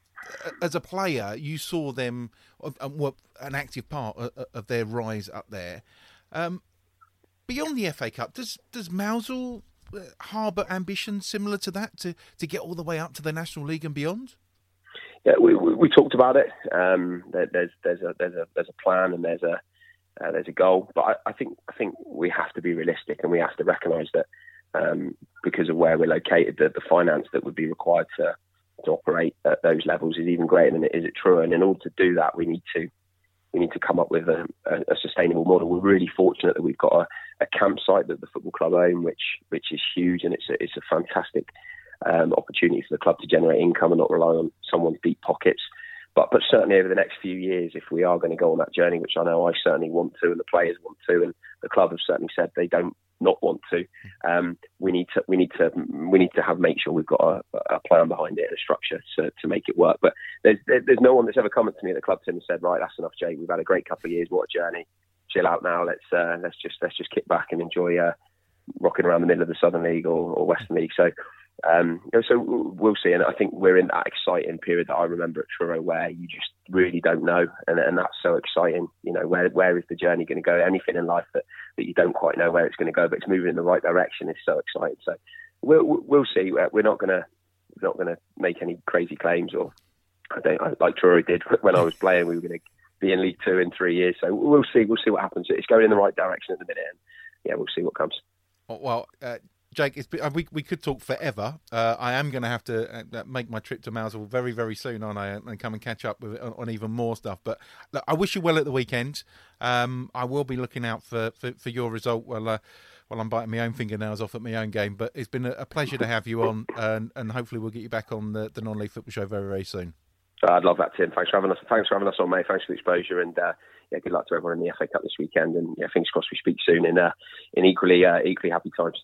as a player, you saw them, um, were an active part of, of their rise up there. Um, beyond the F A Cup, does does Mousehole harbour ambitions similar to that, to, to get all the way up to the National League and beyond? Yeah, we we, we talked about it. Um, there, there's there's a there's a there's a plan and there's a uh, there's a goal, but I, I think I think we have to be realistic and we have to recognise that. Um, because of where we're located, the, the finance that would be required to, to operate at those levels is even greater than it is at Truro. And in order to do that, we need to we need to come up with a, a, a sustainable model. We're really fortunate that we've got a, a campsite that the football club own, which which is huge, and it's a, it's a fantastic um, opportunity for the club to generate income and not rely on someone's deep pockets. But but certainly over the next few years, if we are going to go on that journey, which I know I certainly want to, and the players want to, and the club have certainly said they don't not want to, um, we need to we need to we need to have make sure we've got a, a plan behind it and a structure to, to make it work. But there's there's no one that's ever come up to me at the club and said, right, that's enough, Jay. We've had a great couple of years. What a journey. Chill out now. Let's uh, let's just let's just kick back and enjoy uh, rocking around the middle of the Southern League or, or Western League. So. Um, so we'll see, and I think we're in that exciting period that I remember at Truro where you just really don't know, and, and that's so exciting. You know, where where is the journey going to go? Anything in life that, that you don't quite know where it's going to go, but it's moving in the right direction is so exciting. So we'll we'll see. We're not gonna we're not gonna make any crazy claims, or I don't like Truro did when I was playing. We were going to be in League Two in three years, so we'll see. We'll see what happens. It's going in the right direction at the minute, and yeah, we'll see what comes. Well. Uh... Jake, it's been, we we could talk forever. Uh, I am going to have to uh, make my trip to Mousehole very, very soon, aren't I? And come and catch up with on, on even more stuff. But look, I wish you well at the weekend. Um, I will be looking out for, for, for your result while, uh, while I'm biting my own fingernails off at my own game. But it's been a, a pleasure to have you on, and, and hopefully we'll get you back on the, the Non-League Football Show very, very soon. I'd love that, Tim. Thanks for having us. Thanks for having us on, mate. Thanks for the exposure, and uh, yeah, good luck to everyone in the F A Cup this weekend. And yeah, fingers crossed we speak soon in uh, in equally uh, equally happy times.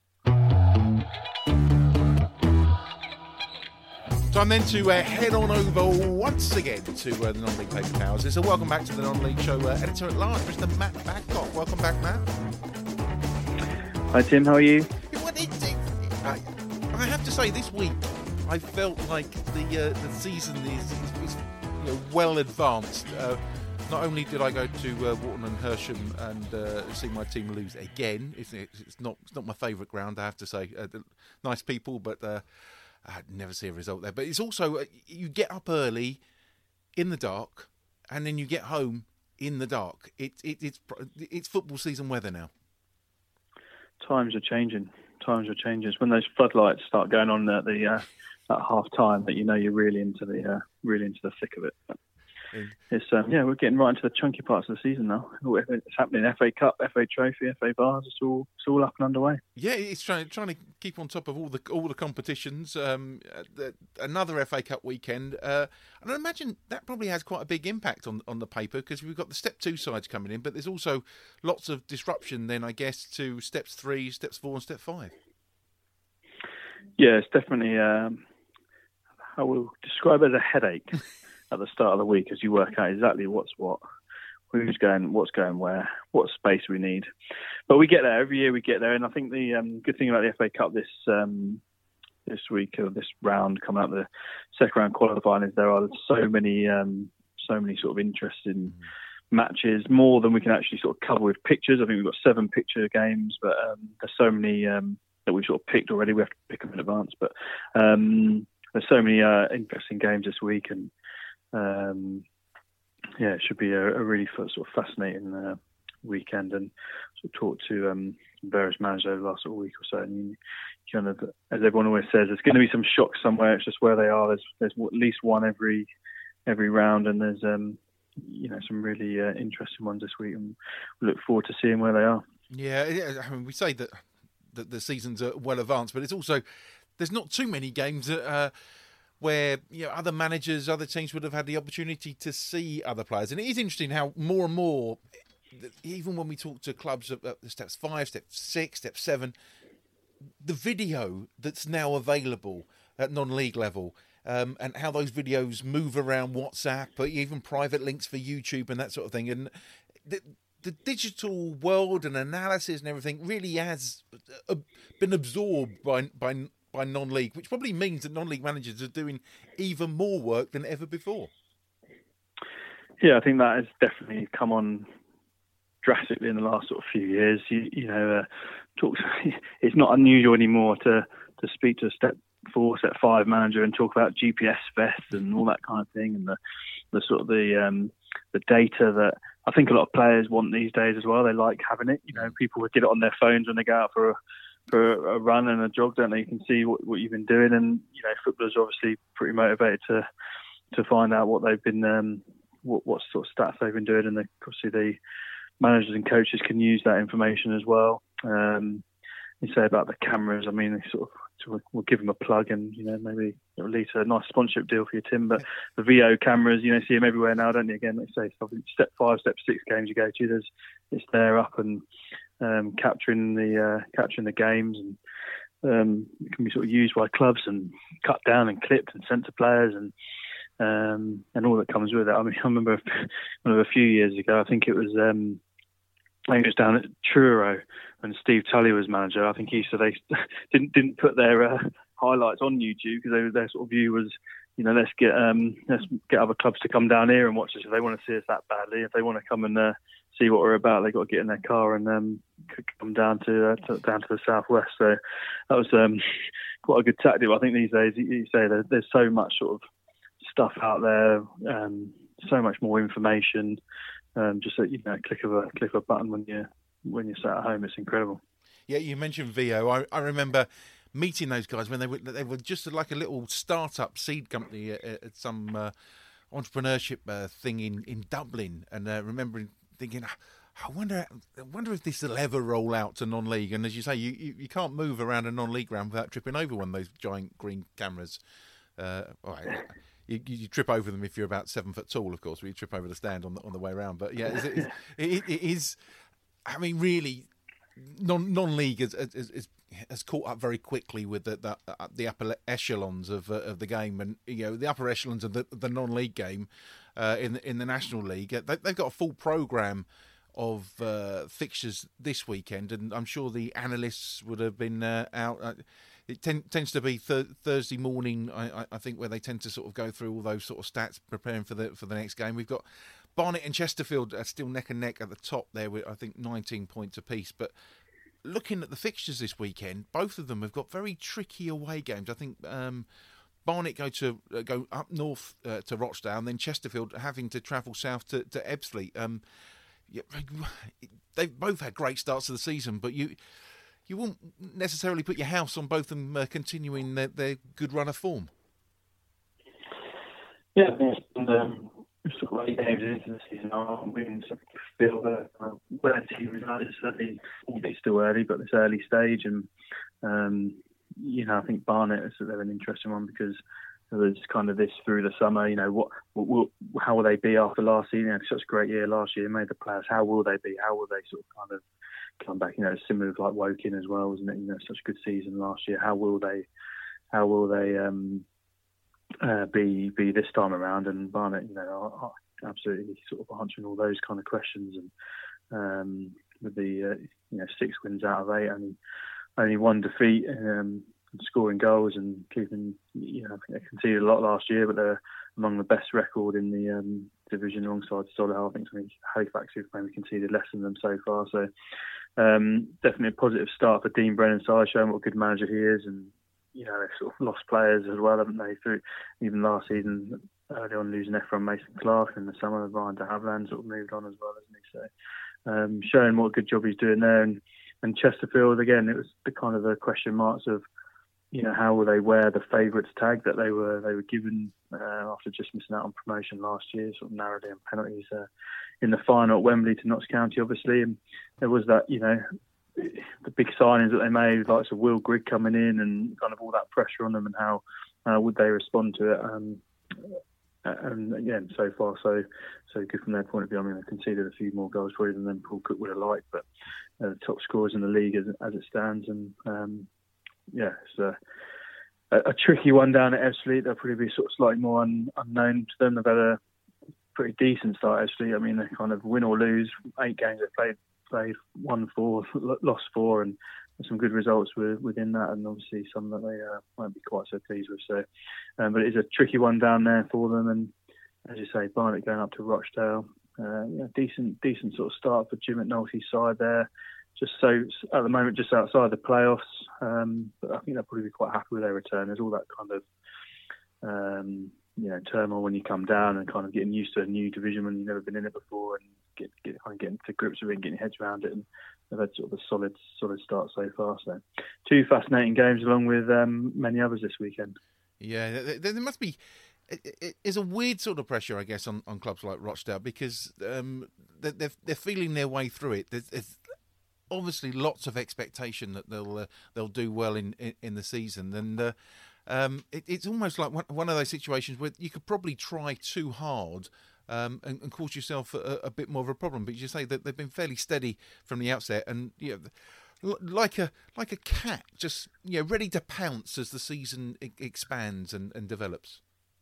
Time then to uh, head on over once again to uh, the Non-League Paper Towers. So welcome back to the Non-League Show, uh, editor at large, Mister Matt Badcock. Welcome back, Matt. Hi Tim, how are you? Well, it, it, I, I have to say, this week I felt like the uh, the season is, is, is you know, well advanced. Uh, not only did I go to uh, Wharton and Hersham and uh, see my team lose again, it's, it's not it's not my favourite ground, I have to say. Uh, nice people, but. Uh, I'd never see a result there. But it's also, uh, you get up early, in the dark, and then you get home in the dark. It, it, it's it's football season weather now. Times are changing. Times are changing. It's when those floodlights start going on at the uh, at half time that you know you're really into the uh, really into the thick of it. But it's um, yeah, we're getting right into the chunky parts of the season now. It's happening. F A Cup, F A Trophy, F A Vars. It's all it's all up and underway. Yeah, it's trying trying to keep on top of all the all the competitions. Um, the, another F A Cup weekend, uh, and I imagine that probably has quite a big impact on on the paper because we've got the step two sides coming in, but there's also lots of disruption. Then I guess to steps three, steps four, and step five. Yeah, it's definitely. Um, I will describe it as a headache. At the start of the week, as you work out exactly what's what, who's going, what's going where, what space we need. But we get there every year. We get there, and I think the um, good thing about the F A Cup this um, this week or this round coming up, the second round qualifying, is there are so many um, so many sort of interesting matches, more than we can actually sort of cover with pictures. I think we've got seven picture games, but um, there's so many um, that we've sort of picked already. We have to pick them in advance, but um, there's so many uh, interesting games this week, and Um, yeah, it should be a, a really sort of fascinating uh, weekend, and sort of talk to um, various managers over the last sort of week or so. And you kind of, as everyone always says, there's going to be some shocks somewhere. It's just where they are. There's there's at least one every every round, and there's um, you know some really uh, interesting ones this week, and we look forward to seeing where they are. Yeah, I mean, we say that that the seasons are well advanced, but it's also there's not too many games that. Uh, where you know other managers, other teams would have had the opportunity to see other players. And it is interesting how more and more, even when we talk to clubs at steps five, step six, step seven, the video that's now available at non-league level, um, and how those videos move around WhatsApp, or even private links for YouTube and that sort of thing. And the, the digital world and analysis and everything really has been absorbed by by. by non-league, which probably means that non-league managers are doing even more work than ever before. Yeah, I think that has definitely come on drastically in the last sort of few years. You, you know, uh, talk, it's not unusual anymore to to speak to a step four, step five manager and talk about G P S vests and all that kind of thing, and the the sort of the um, the data that I think a lot of players want these days as well. They like having it. You know, people would get it on their phones when they go out for a for a run and a jog, don't they? You can see what, what you've been doing, and you know, footballers are obviously pretty motivated to to find out what they've been, um, what what sort of stats they've been doing, and the, obviously the managers and coaches can use that information as well. Um, you say about the cameras, I mean, they sort of sort of, we'll give them a plug, and you know, maybe it'll lead to a nice sponsorship deal for you, Tim. But the V O cameras, you know, see them everywhere now, don't you? Again, let's say step five, step six games you go to, there's it's there up and um, capturing the uh, capturing the games, and um, it can be sort of used by clubs and cut down and clipped and sent to players, and um, and all that comes with it. I mean, I remember one of a few years ago, I think it was. Um, I think it was down at Truro when Steve Tully was manager. I think he said they didn't didn't put their uh, highlights on YouTube because their sort of view was, you know, let's get um, let's get other clubs to come down here and watch us if they want to see us that badly. If they want to come and uh, see what we're about, they got to get in their car and um, come down to, uh, to down to the southwest. So that was um, quite a good tactic. I think these days, you say that there's so much sort of stuff out there, um, so much more information. Um, just a you know, click of a click of a button when you when you're sat at home, it's incredible. Yeah, you mentioned V O. I, I remember meeting those guys when they were they were just like a little startup seed company at, at some uh, entrepreneurship uh, thing in, in Dublin, and uh, remembering thinking, I wonder I wonder if this will ever roll out to non-league. And as you say, you, you, you can't move around a non-league ground without tripping over one of those giant green cameras. Uh, all right. You, you trip over them if you're about seven foot tall, of course. But you trip over the stand on the on the way around. But yeah, it's, it's, it, it is. I mean, really, non non-league has, has, has caught up very quickly with the the, the upper echelons of uh, of the game, and you know the upper echelons of the, the non-league game uh, in in the National League. They, they've got a full programme of uh, fixtures this weekend, and I'm sure the analysts would have been uh, out. Uh, It ten, tends to be th- Thursday morning, I, I think, where they tend to sort of go through all those sort of stats, preparing for the for the next game. We've got Barnet and Chesterfield are still neck and neck at the top there with, I think, nineteen points apiece. But looking at the fixtures this weekend, both of them have got very tricky away games. I think um, Barnet go to uh, go up north uh, to Rochdale, and then Chesterfield having to travel south to, to Ebbsfleet. Um, yeah, they've both had great starts to the season, but you you wouldn't necessarily put your house on both of them uh, continuing their, their good run of form. Yeah, I think it's been um, sort of eight games into the season. I'm winning some feel that uh, where the team is at. It's certainly, albeit still early, but this early stage, and um, you know, I think Barnet is they're an interesting one because there was kind of this through the summer. You know, what, what, what how will they be after last season? They had such a great year last year, made the playoffs. How will they be? How will they sort of kind of come back? You know, it's similar to like Woking as well, wasn't it? You know, such a good season last year. How will they? How will they? Um, Uh, be be this time around, and Barnet, you know, are, are absolutely sort of answering all those kind of questions, and um, with the uh, you know six wins out of eight, only only one defeat, um, and scoring goals and keeping, you know, I think they conceded a lot last year, but they're among the best record in the um, division alongside Solihull. I think something Halifax who've maybe conceded less than them so far. So um, definitely a positive start for Dean Brennan's side, showing what a good manager he is, and you know, they've sort of lost players as well, haven't they? Through even last season, early on losing Ephraim Mason Clark, and in the summer Ryan de Havilland sort of moved on as well, hasn't he? So um, showing what a good job he's doing there. And, and Chesterfield, again, it was the kind of the question marks of, you know, how will they wear the favourites tag that they were they were given uh, after just missing out on promotion last year, sort of narrowly on penalties uh, in the final at Wembley to Notts County, obviously. And there was that, you know, the big signings that they made, like so Will Grigg coming in and kind of all that pressure on them, and how uh, would they respond to it? Um, and again, so far so so good from their point of view. I mean, they conceded a few more goals for them than Paul Cook would have liked, but uh, the top scorers in the league as, as it stands. And um, yeah, it's a, a, a tricky one down at Ebbsfleet. They'll probably be sort of slightly more un, unknown to them. They've had a pretty decent start, actually. I mean, they kind of win or lose eight games they've played. Played won four, lost four, and some good results within that, and obviously some that they uh, won't be quite so pleased with. So, um, but it is a tricky one down there for them. And as you say, Barnet going up to Rochdale, uh, yeah, decent, decent sort of start for Jim McNulty's side there. Just so at the moment, just outside the playoffs, um, but I think they'll probably be quite happy with their return. There's all that kind of um, you know turmoil when you come down, and kind of getting used to a new division when you've never been in it before, and Get, get kind of getting to grips with it and getting your heads around it, and they've had sort of a solid solid start so far. So two fascinating games along with um, many others this weekend. Yeah, there, there must be it is a weird sort of pressure, I guess, on, on clubs like Rochdale, because um, they're they're feeling their way through it. There's, there's obviously lots of expectation that they'll uh, they'll do well in, in, in the season, and uh, um, it, it's almost like one, one of those situations where you could probably try too hard. Um, and, and cause yourself a, a bit more of a problem, but you say that they've been fairly steady from the outset, and you know, like a like a cat, just you know, ready to pounce as the season e- expands and, and develops.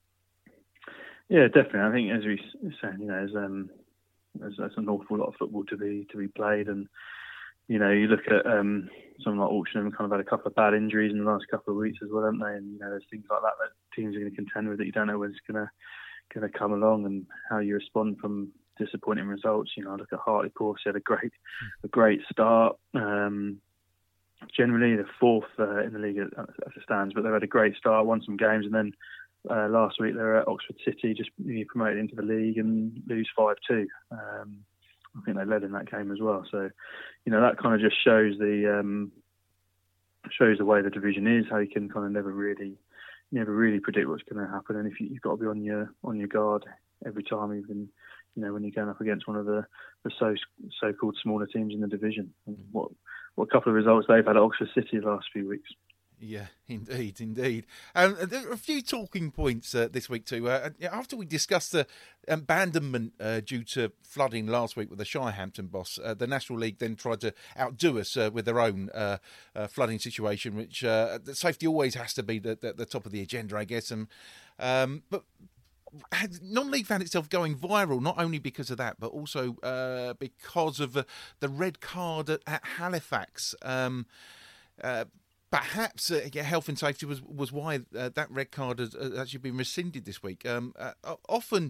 Yeah, definitely. I think, as we said, you know, there's, um, there's, there's an awful lot of football to be to be played, and you know, you look at um, something like Auchinleck, kind of had a couple of bad injuries in the last couple of weeks as well, haven't they? And you know, there's things like that that teams are going to contend with that you don't know when it's going to. going to come along, and how you respond from disappointing results. You know, I look at Hartlepool, had a great, a great start. Um, generally, the fourth uh, in the league as it stands, but they've had a great start, won some games, and then uh, last week they were at Oxford City, just promoted into the league, and lose five two. Um, I think they led in that game as well. So, you know, that kind of just shows the um, shows the way the division is, how you can kind of never really. never really predict what's going to happen, and if you, you've got to be on your on your guard every time, even you know when you're going up against one of the, the so so-called smaller teams in the division. And what what couple of results they've had at Oxford City the last few weeks. Yeah, indeed, indeed. Um, there are a few talking points uh, this week too. Uh, after we discussed the abandonment uh, due to flooding last week with the Shirehampton boss, uh, the National League then tried to outdo us uh, with their own uh, uh, flooding situation, which uh, the safety always has to be the, the, the top of the agenda, I guess. And um, but non-league found itself going viral, not only because of that, but also uh, because of the, the red card at, at Halifax. Um, uh, Perhaps uh, yeah, health and safety was was why uh, that red card has, has actually been rescinded this week. Um, uh, often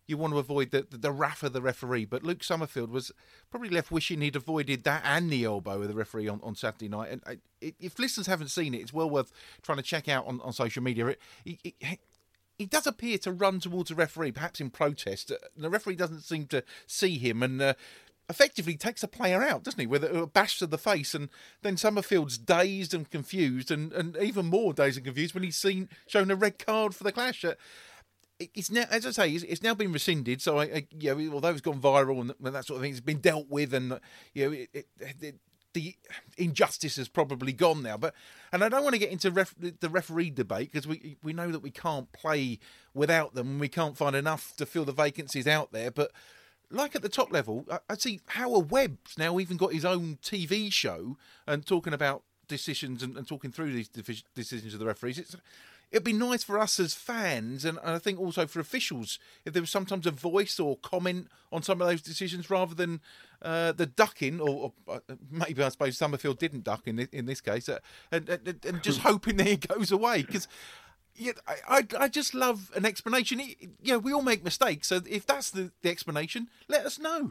you want to avoid the, the, the wrath of the referee. But Luke Summerfield was probably left wishing he'd avoided that and the elbow of the referee on, on Saturday night. And I, it, if listeners haven't seen it, it's well worth trying to check out on, on social media. It, it, it, he does appear to run towards a referee, perhaps in protest. The referee doesn't seem to see him and uh, effectively takes a player out, doesn't he, with a bash to the face. And then Summerfield's dazed and confused, and, and even more dazed and confused when he's seen shown a red card for the clash. Uh, It's now, as I say, it's, it's now been rescinded. So, I, I, you know, although it's gone viral and, and that sort of thing, it's been dealt with, and you know, it, it, it, the injustice has probably gone now. But and I don't want to get into ref, the referee debate, because we we know that we can't play without them, and we can't find enough to fill the vacancies out there. But like at the top level, I, I see Howard Webb's now even got his own T V show and talking about decisions and, and talking through these decisions of the referees. It's It'd be nice for us as fans, and I think also for officials, if there was sometimes a voice or comment on some of those decisions, rather than uh, the ducking, or, or maybe I suppose Summerfield didn't duck in this, in this case, uh, and, and, and just hoping that it goes away. Because yeah, I, I I just love an explanation. It, you know, we all make mistakes, so if that's the, the explanation, let us know.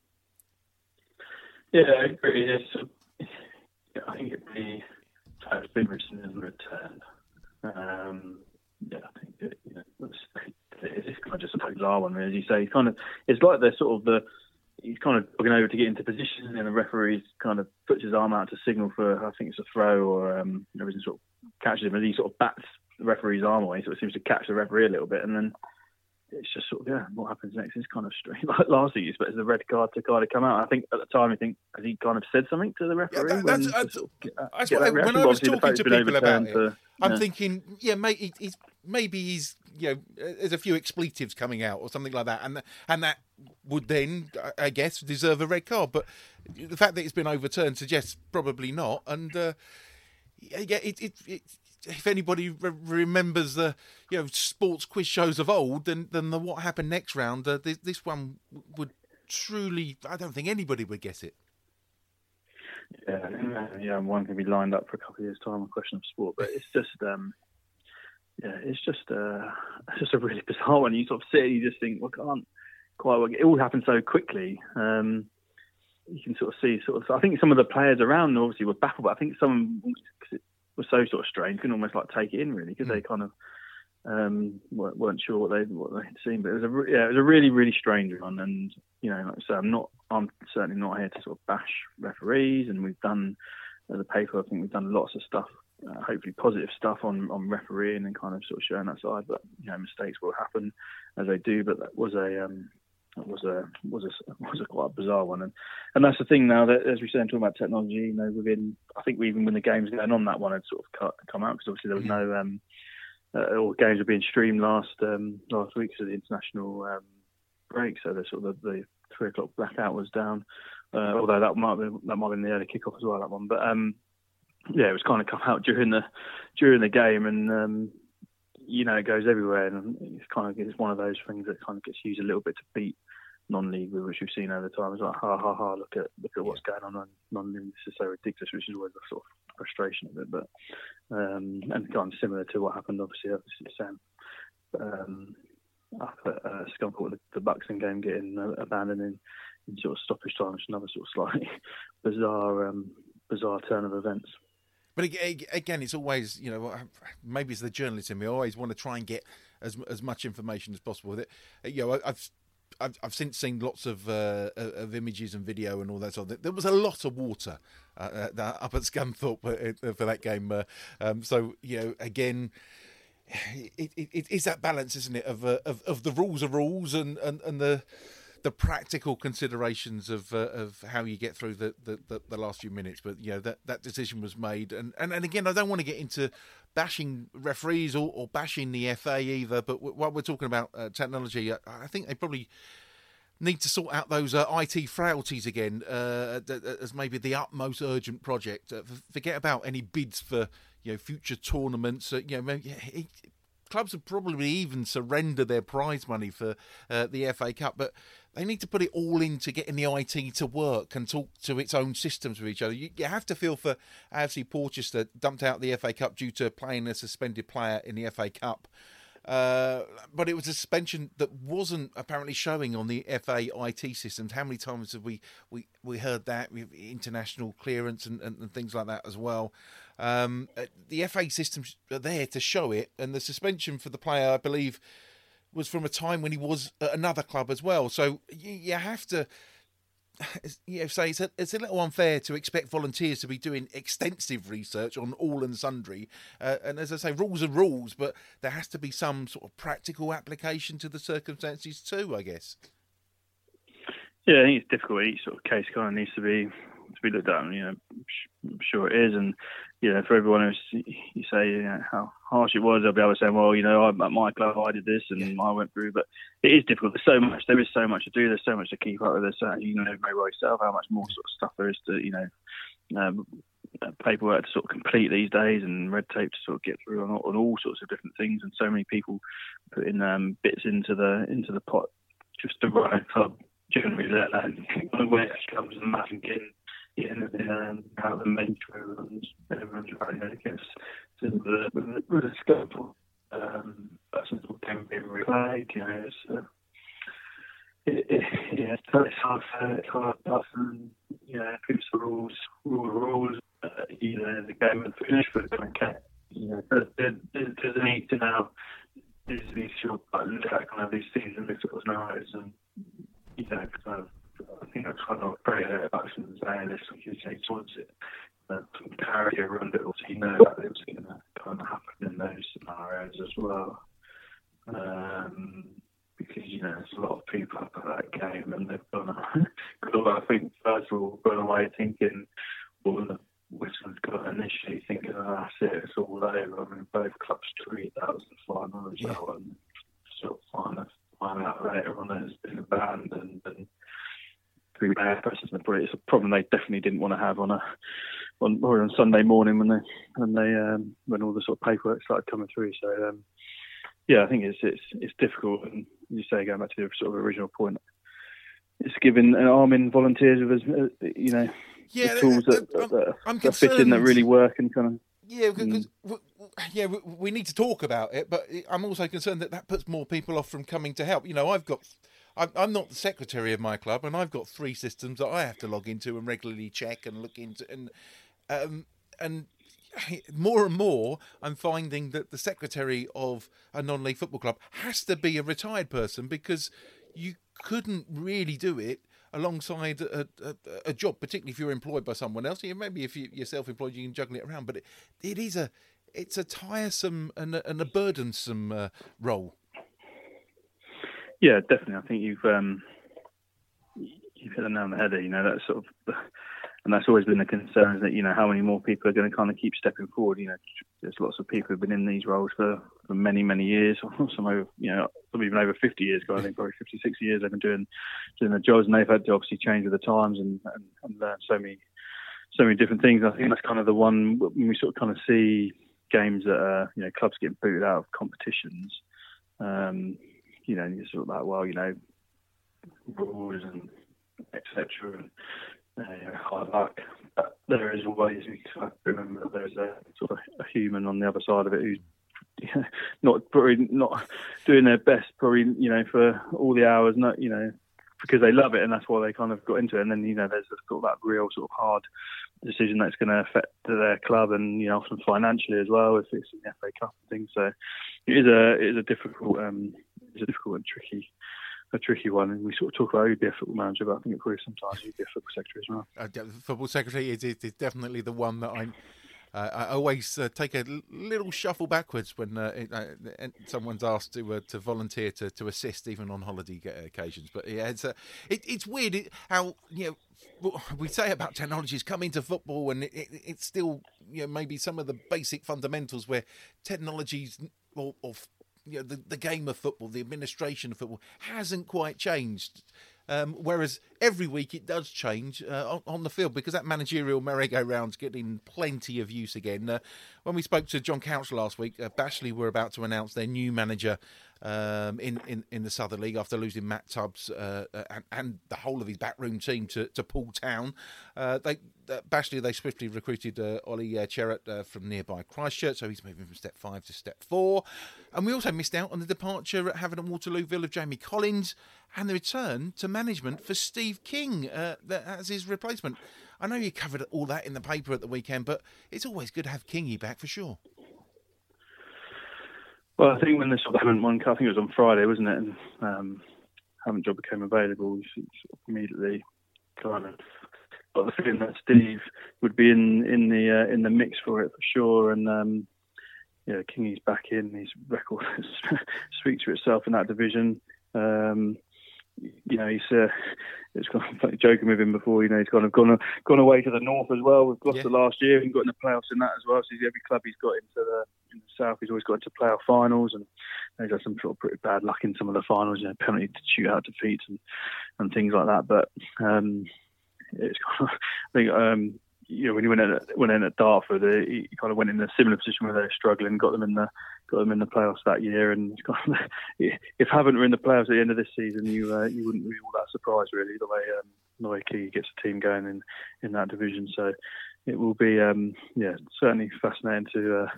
Yeah, I agree. It's, I think it'd be it's been written in return. Um, yeah, I think that, you know, it's, it's kind of just a bizarre one, really. As you say, kind of, it's like they're sort of the he's kind of looking over to get into position, and the referee kind of puts his arm out to signal for, I think it's a throw, or um, everything sort of catches him, and he sort of bats the referee's arm away, so it seems to catch the referee a little bit, and then it's just sort of, yeah, what happens next is kind of strange. Like last week, you expect the red card to kind of come out. I think at the time, you think, has he kind of said something to the referee? Yeah, that, that's, when, that's, sort of get, that's get what that I, when I was talking to people about it, for, I'm yeah. thinking, yeah, maybe he's, maybe he's, you know, there's a few expletives coming out or something like that, and and that would then, I guess, deserve a red card. But the fact that it's been overturned suggests probably not. And uh, yeah, it, it, it if anybody re- remembers the you know sports quiz shows of old, then then the what happened next round, uh, this, this one would truly, I don't think anybody would guess it. Yeah, yeah, one can be lined up for a couple of years' time, a question of sport, but it's just, um, yeah, it's just, uh, it's just a really bizarre one. You sort of sit and you just think, well, can't quite work. It all happened so quickly. Um, you can sort of see, sort of. I think some of the players around obviously were baffled, but I think some, because it was so sort of strange, couldn't almost like take it in really, because mm. they kind of um, weren't, weren't sure what they what they had seen. But it was a yeah, it was a really really strange one, and you know, like I say, I'm not, I'm certainly not here to sort of bash referees, and we've done as a paper, I think we've done lots of stuff, uh, hopefully positive stuff on, on refereeing and kind of sort of showing that side. But you know, mistakes will happen as they do. But that was a um, that was a was a was a quite bizarre one, and and that's the thing now that, as we said, talking about technology, you know, within, I think we, even when the games going on, that one had sort of cut, come out, because obviously there was no um, uh, all games were being streamed last um, last week because of the international um, break, so the sort of the, the three o'clock blackout was down. Uh, although that might be that might have been the early kickoff as well, that one. But um, yeah, it was kind of come out during the during the game, and um, you know, it goes everywhere, and it's kind of it's one of those things that kind of gets used a little bit to beat non-league, which we've seen over time. It's like ha ha ha, look at look at what's going on on non-league. This is so ridiculous, which is always the sort of frustration of it. But um, and kind of similar to what happened, obviously, obviously Sam. Um, up at uh, Scunthorpe, the, the Buxton game getting uh, abandoned in, in sort of stoppage time, which is another sort of slightly bizarre, um, bizarre turn of events. But again, it's always, you know, maybe it's the journalist in me. I always want to try and get as as much information as possible with it. You know, I've I've, I've since seen lots of uh, of images and video and all that sort of thing. There was a lot of water uh, up at Scunthorpe for that game. Uh, um, so, you know, again, It, it, it is that balance, isn't it, of uh, of, of the rules are rules and, and, and the the practical considerations of uh, of how you get through the, the, the, the last few minutes. But you know that, that decision was made, and, and, and again, I don't want to get into bashing referees or, or bashing the F A either. But while we're talking about uh, technology, I, I think they probably need to sort out those uh, I T frailties again uh, as maybe the utmost urgent project. Uh, forget about any bids for, you know, future tournaments. Uh, you know, maybe, it, clubs would probably even surrender their prize money for uh, the F A Cup, but they need to put it all into getting the I T to work and talk to its own systems with each other. You, you have to feel for A F C Portchester, dumped out the F A Cup due to playing a suspended player in the F A Cup. Uh, but it was a suspension that wasn't apparently showing on the F A I T systems. How many times have we, we, we heard that with international clearance and, and, and things like that as well? Um, the F A systems are there to show it, and the suspension for the player, I believe, was from a time when he was at another club as well. So you, you have to... You know, say it's a, it's a little unfair to expect volunteers to be doing extensive research on all and sundry. Uh, and as I say, rules are rules, but there has to be some sort of practical application to the circumstances too, I guess. Yeah, I think it's difficult. Each sort of case kind of needs to be to be looked at. And, you know, I'm sure it is. And you know, for everyone who's, you say, you know, how harsh it was, they'll be able to say, well, you know, I'm at my club, I did this and yeah. I went through. But it is difficult. There's so much. There is so much to do. There's so much to keep up with. There's so, you know very well yourself how much more sort of stuff there is to, you know, um, paperwork to sort of complete these days and red tape to sort of get through on, on all sorts of different things. And so many people putting um, bits into the into the pot just to run a club. Generally, let that away clubs and that and getting getting it um, out of the main through and everyone's right there against with the with the scope of um, that's simple game being replayed. You know, it's uh, it, it, yeah, it's hard for it's hard for and you know, fix the rules, rule the rules. Uh, you know, the game and finish, but okay. You know, there, there, there's a need to now. There's these short like, look at kind of these season sort of scenarios and. You know, kind of, I think that's kind of very action saying this, you say towards it, uh, carry around it, so you know that it's going to kind of happen in those scenarios as well. Um, because, you know, there's a lot of people up at that game and they've gone, I think, first of all, gone away thinking, well, the Whistle's got initially thinking, oh, that's it, it's all over. I mean, both clubs treat that was the final result yeah. and sort of final. Find out later on that it's been abandoned and through bad process. It's a problem they definitely didn't want to have on a on or on Sunday morning when they when they um, when all the sort of paperwork started coming through. So um, yeah, I think it's it's it's difficult. And you say going back to the sort of original point, it's giving an arming volunteers with uh, you know yeah, the tools that, that, that, I'm that fit in that really work and kind of. Yeah, because mm. yeah, we need to talk about it, but I'm also concerned that that puts more people off from coming to help. You know, I've got, I'm not the secretary of my club, and I've got three systems that I have to log into and regularly check and look into, and um, and more and more, I'm finding that the secretary of a non-league football club has to be a retired person because you couldn't really do it alongside a, a, a job, particularly if you're employed by someone else. You maybe if you, you're self-employed, you can juggle it around, but it, it is a it's a tiresome and a, and a burdensome uh, role. Yeah, definitely. I think you've um, you've hit the nail on the head there. You know, that's sort of, and that's always been the concern, is that, you know, how many more people are going to kind of keep stepping forward. You know, there's lots of people who've been in these roles for, for many, many years. Some over, you know, some even over fifty years ago. I think probably fifty, sixty years they've been doing doing their jobs, and they've had to obviously change with the times and, and, and learn so many so many different things. I think that's kind of the one when we sort of kind of see games that are, you know, clubs getting booted out of competitions. Um, you know, and you're sort of like, well, you know, rules and et cetera. And uh, you know, hard luck. But there is always, I remember that there's a sort of a human on the other side of it who's not probably not doing their best, probably, you know, for all the hours, not, you know, because they love it and that's why they kind of got into it. And then, you know, there's sort of that real sort of hard decision that's going to affect their club and, you know, often financially as well, if it's in the F A Cup and things. So it is a it is a difficult um it's a difficult and tricky a tricky one. And we sort of talk about who'd be a football manager, but I think it probably sometimes who'd be a football secretary as well. Uh, the football secretary is, is definitely the one that I'm. Uh, I always uh, take a little shuffle backwards when uh, it, uh, someone's asked to uh, to volunteer to, to assist, even on holiday occasions. But yeah, it's uh, it, it's weird how, you know, we say about technologies come into football, and it, it, it's still, you know, maybe some of the basic fundamentals where technologies or, or you know, the, the game of football, the administration of football hasn't quite changed. Um, whereas every week it does change uh, on, on the field, because that managerial merry-go-round's getting plenty of use again. Uh, when we spoke to John Couch last week, uh, Bashley were about to announce their new manager um, in, in, in the Southern League after losing Matt Tubbs uh, and, and the whole of his backroom team to, to Poole Town. Uh, they uh, Bashley, they swiftly recruited uh, Ollie uh, Cherrett uh, from nearby Christchurch, so he's moving from step five to step four. And we also missed out on the departure at Havant and Waterlooville of Jamie Collins and the return to management for Steve King uh, as his replacement. I know you covered all that in the paper at the weekend, but it's always good to have Kingy back for sure. Well, I think when the sort of Havant one, I think it was on Friday, wasn't it? And um, Havant job became available, we sort of immediately kind of got the feeling that Steve would be in in the uh, in the mix for it for sure. And um, yeah, Kingy's back in. His record speaks for itself in that division. Um, you know, he's uh, it's kind of like joking with him before. You know, he's kind of gone gone away to the north as well with Gloucester yeah. last year and got in the playoffs in that as well. So every club he's got into the in the south, he's always got into playoff finals, and he's had some sort of pretty bad luck in some of the finals, you know, penalty to shootout defeats and and things like that. But um, it's kind of, I think um, you know when he went in at, went in at Dartford, uh, he kind of went in a similar position where they were struggling, got them in the got them in the playoffs that year, and it's kind of, if Havant were in the playoffs at the end of this season, you uh, you wouldn't be all that surprised really the way um, the way Key gets a team going in, in that division. So it will be um, yeah certainly fascinating to uh,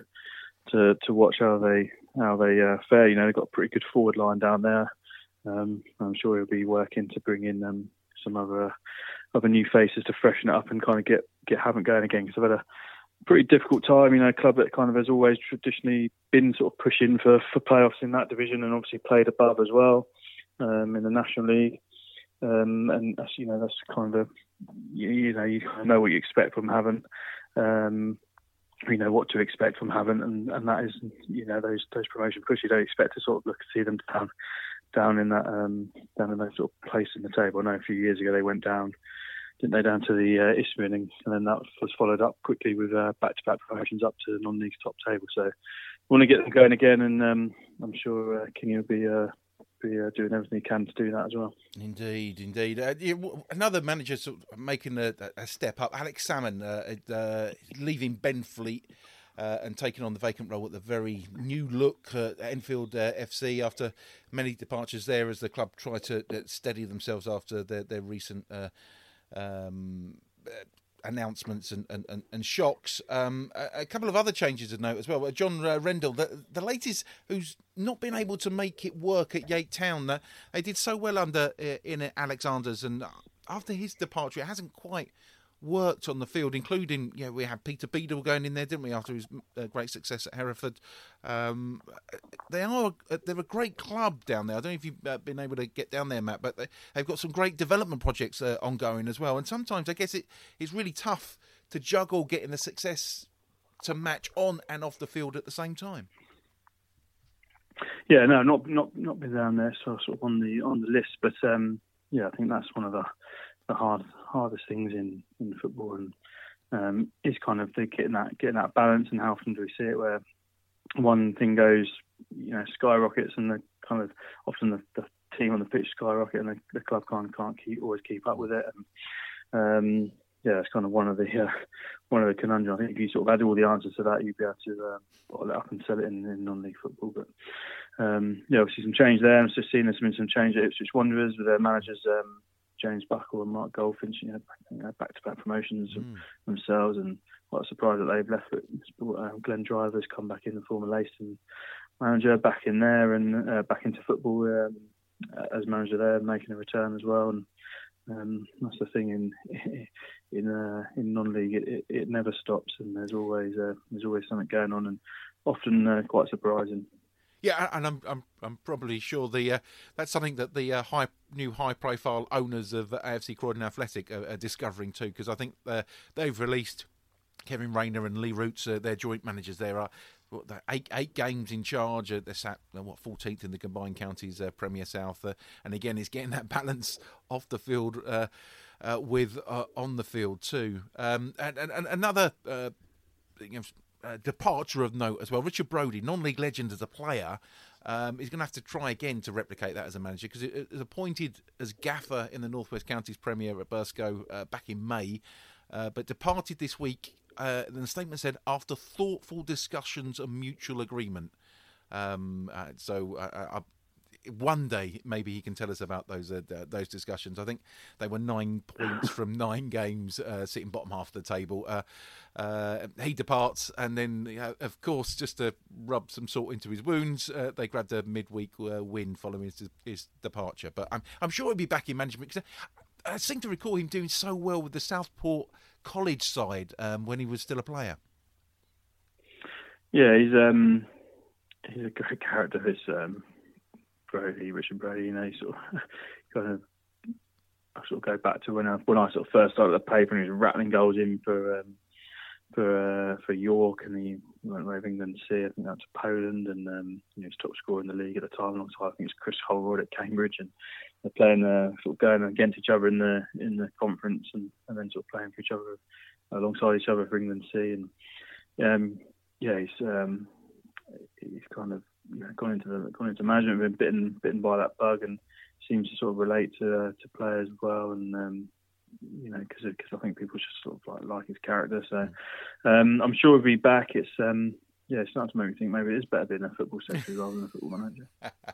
to to watch how they how they uh, fare. You know, they've got a pretty good forward line down there. Um, I'm sure he'll be working to bring in um, some other uh, other new faces to freshen it up and kind of get get Havant going again, because I've had a pretty difficult time, you know, a club that kind of has always traditionally been sort of pushing for, for playoffs in that division and obviously played above as well um, in the National League. Um, and that's, you know, that's kind of, you, you know, you kind of know what you expect from Havant. Um, you know what to expect from Havant, and, and that is, you know, those those promotion push. You don't expect to sort of look see them down down in that um, down in that sort of place in the table. I know a few years ago they went down, didn't they, down to the uh, Isthmian, and, and then that was followed up quickly with uh, back-to-back promotions up to non-league top table. So we want to get them going again, and um, I'm sure uh, King will be uh, be uh, doing everything he can to do that as well. Indeed, indeed. Uh, yeah, another manager sort of making a, a step up, Alex Salmon, uh, uh, leaving Benfleet uh, and taking on the vacant role at the very new look uh, Enfield uh, F C after many departures there as the club try to uh, steady themselves after their, their recent uh, um, uh, announcements and, and, and shocks. Um, a, a couple of other changes to note as well. John uh, Rendell, the, the latest who's not been able to make it work at Yate Town. Uh, they did so well under uh, in Alexander's, and after his departure, it hasn't quite worked on the field, including, you know, we had Peter Beadle going in there, didn't we, after his uh, great success at Hereford. Um, they are they're a great club down there. I don't know if you've uh, been able to get down there, Matt, but they, they've got some great development projects uh, ongoing as well. And sometimes I guess it it's really tough to juggle getting the success to match on and off the field at the same time. Yeah, no, not not not been down there, so sort of on the on the list, but um, yeah, I think that's one of the the hard hardest things in, in football, and um, is kind of the getting that getting that balance. And how often do we see it where one thing goes, you know, skyrockets, and the kind of often the, the team on the pitch skyrocket, and the, the club can't can't keep always keep up with it. And um, yeah, it's kind of one of the uh, one of the conundrums. I think if you sort of had all the answers to that, you'd be able to uh, bottle it up and sell it in, in non-league football. But um, yeah, obviously some change there. I'm just seeing there's been some change at Ipswich Wanderers with their managers. Um, James Buckle and Mark Goldfinch, you know, you know, back-to-back promotions mm. themselves, and what a surprise that they've left. Um, Glenn Driver's come back in, the former Leiston manager, back in there and uh, back into football um, as manager there, making a return as well. And um, that's the thing in in uh, in non-league, it, it, it never stops, and there's always uh, there's always something going on, and often uh, quite surprising. Yeah, and I'm I'm I'm probably sure the uh, that's something that the uh, high new high profile owners of A F C Croydon Athletic are, are discovering too, because I think uh, they've released Kevin Rayner and Lee Roots, uh, their joint managers. There are what, eight eight games in charge. Uh, they're sat uh, what fourteenth in the combined counties uh, Premier South, uh, and again, it's getting that balance off the field uh, uh, with uh, on the field too. Um, and, and, and another. Uh, you know, Uh, departure of note as well. Richard Brodie, non-league legend as a player, um, is going to have to try again to replicate that as a manager, because it was appointed as gaffer in the North West Counties Premier at Burscough uh, back in May, uh, but departed this week. Uh, and the statement said, after thoughtful discussions and mutual agreement. Um, uh, so uh, I, one day maybe he can tell us about those uh, those discussions. I think they were nine points from nine games, uh, sitting bottom half of the table. Uh, uh, he departs, and then uh, of course, just to rub some salt into his wounds, uh, they grabbed a midweek uh, win following his, his departure. But I'm I'm sure he'll be back in management, because I, I seem to recall him doing so well with the Southport College side um, when he was still a player. Yeah, he's um, he's a great character. This um, Brody, Richard Brody, you know, sort of kind of. I sort of go back to when I when I sort of first started at the paper, and he was rattling goals in for um, for uh, for York, and he went over England to see, I think, out to Poland, and um, you know, he was top scorer in the league at the time, alongside I think it was Chris Holroyd at Cambridge, and they're playing uh, sort of going against each other in the in the conference, and, and then sort of playing for each other alongside each other for England to see, and um, yeah, he's um, he's kind of, you know, gone into the gone into management, been bitten bitten by that bug, and seems to sort of relate to uh, to players as well, and um, you know, because I think people just sort of like like his character. So um, I'm sure he'll be back. It's um, yeah, it's starting to make me think maybe it is better being a football secretary rather than a football manager.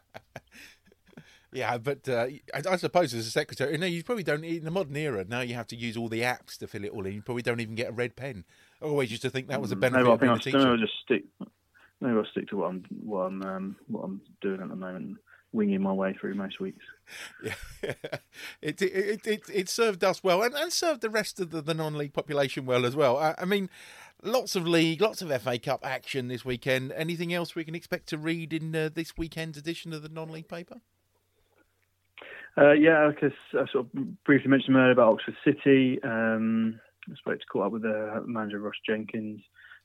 Yeah, but uh, I, I suppose as a secretary, you know, you probably don't, in the modern era, now you have to use all the apps to fill it all in. You probably don't even get a red pen. I always used to think that was a benefit maybe of being I a think teacher. I'll, I'll just stick. Maybe I'll stick to what I'm what I'm um, what I'm doing at the moment, winging my way through most weeks. Yeah, it it it it served us well, and, and served the rest of the, the non-league population well as well. I, I mean, lots of league, lots of F A Cup action this weekend. Anything else we can expect to read in uh, this weekend's edition of the non-league paper? Uh, yeah, because I sort of briefly mentioned earlier about Oxford City. Um, I spoke to caught up with the manager Ross Jenkins.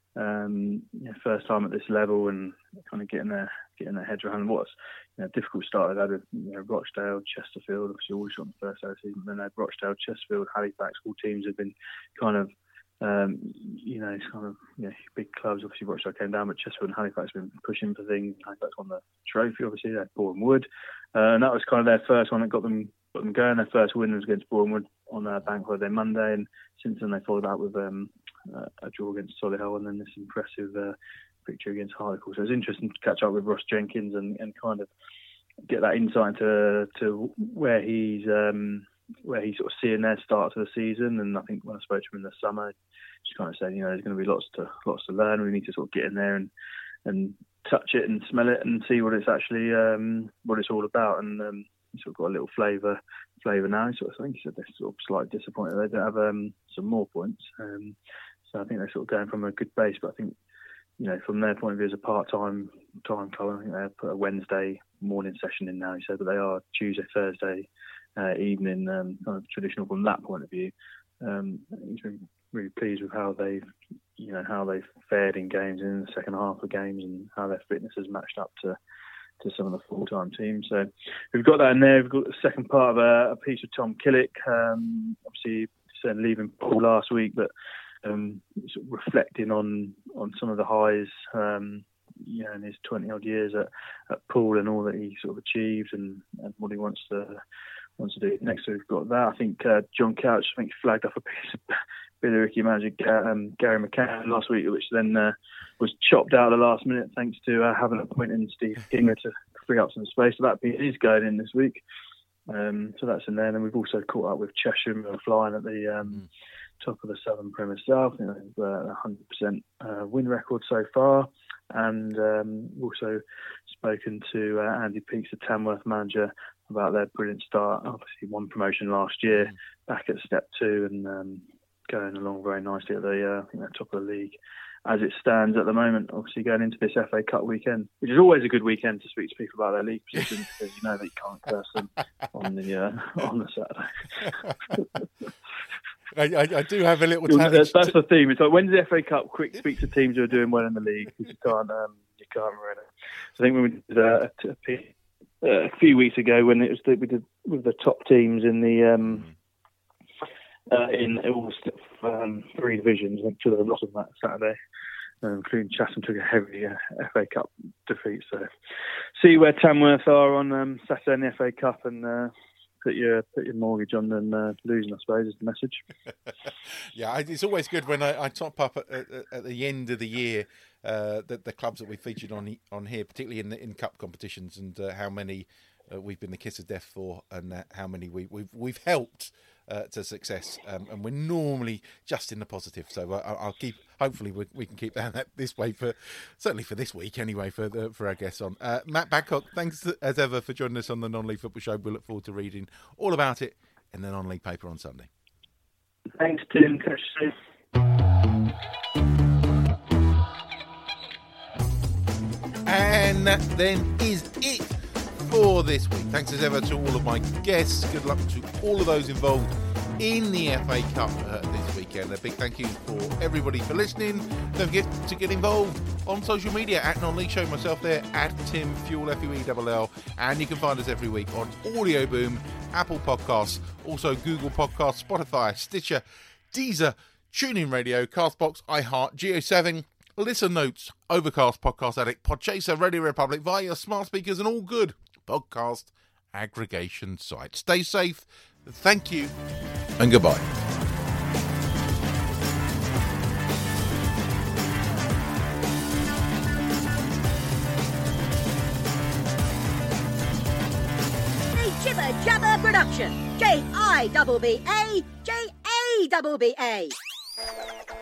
Um, yeah, first time at this level, and kind of getting their getting their heads around what's, you know, difficult start they've had with, you know, Rochdale, Chesterfield. Obviously, always on the first day of the season. Then they had Rochdale, Chesterfield, Halifax. All teams have been kind of, um, you know, it's kind of, you know, big clubs. Obviously, Rochdale came down, but Chesterfield and Halifax have been pushing for things. Halifax won the trophy. Obviously, they had Boreham Wood, uh, and that was kind of their first one that got them got them going. Their first win was against Boreham Wood on uh, Bank Holiday Monday, and since then they followed that with um, uh, a draw against Solihull, and then this impressive uh, victory against Hartlepool. So it's interesting to catch up with Ross Jenkins and, and kind of get that insight into to where he's um, where he's sort of seeing their start to the season. And I think when I spoke to him in the summer, just kind of said, you know, there's going to be lots to lots to learn. We need to sort of get in there and and touch it and smell it and see what it's actually um, what it's all about. And um, he's sort of got a little flavour flavour now. Sort of, I think he said they're sort of slightly disappointed they don't have um, some more points. Um, so I think they're sort of going from a good base. But I think, you know, from their point of view as a part-time time club, I think they put a Wednesday morning session in now, he said, but they are Tuesday, Thursday uh, evening, um, kind of traditional from that point of view. Um, he's really, really pleased with how they've, you know, how they've fared in games in the second half of games and how their fitness has matched up to to some of the full-time teams. So we've got that in there. We've got the second part of a, a piece with Tom Killick, um, obviously said leaving Poole last week, but um, sort of reflecting on, on some of the highs, um, you know, in his twenty odd years at, at Poole and all that he sort of achieved and, and what he wants to wants to do next. So we've got that. I think uh, John Couch, I think, flagged off a piece of Billericay manager um, Gary McCann last week, which then uh, was chopped out at the last minute thanks to uh, having appointed Steve Ginger to free up some space. So that is going in this week. Um, so that's in there. And then we've also caught up with Cheshire, who are flying at the um, mm. top of the Southern Premier South. You know, they've uh, one hundred percent uh, win record so far. And um, also spoken to uh, Andy Peaks, the Tamworth manager, about their brilliant start. Obviously won promotion last year, mm. back at step two, and um, going along very nicely at the uh, I think they're top of the league as it stands at the moment. Obviously going into this F A Cup weekend, which is always a good weekend to speak to people about their league position, because you know that you can't curse them on the uh, on the Saturday. I, I, I do have a little challenge. That's, that's the theme. It's like, when's the F A Cup? Quick, speak to teams who are doing well in the league, because you can't um, you can't really. So I think when we did uh, a, a few weeks ago, when it was the, we did with the top teams in the um, uh, in all um, three divisions, I think two of them lost on that Saturday, um, including Chatham took a heavy uh, F A Cup defeat. So see where Tamworth are on um, Saturday in the F A Cup, and uh, put your put your mortgage on and uh, losing, I suppose, is the message. Yeah, it's always good when I, I top up at, at, at the end of the year uh, the, the clubs that we featured on on here, particularly in the in cup competitions, and uh, how many uh, we've been the kiss of death for, and uh, how many we, we've we've helped uh, to success. Um, and we're normally just in the positive. So uh, I'll keep. Hopefully we, we can keep that this way for certainly for this week anyway for the, for our guests on. Uh, Matt Babcock, thanks as ever for joining us on the Non-League Football Show. We look forward to reading all about it in the non-league paper on Sunday. Thanks, Tim. Catch you soon. And that then is it for this week. Thanks as ever to all of my guests. Good luck to all of those involved in the F A Cup uh, this weekend. A big thank you for everybody for listening. Don't forget to get involved on social media at Non-League Show. Myself there at Tim Fuel, F U E L L. And you can find us every week on Audio Boom, Apple Podcasts, also Google Podcasts, Spotify, Stitcher, Deezer, TuneIn Radio, Castbox, iHeart, Geo seven, Listen Notes, Overcast, Podcast Addict, Podchaser, Radio Republic, via your smart speakers and all good podcast aggregation sites. Stay safe. Thank you and goodbye. A Jibber Jabber production. J I B B A J A B B A.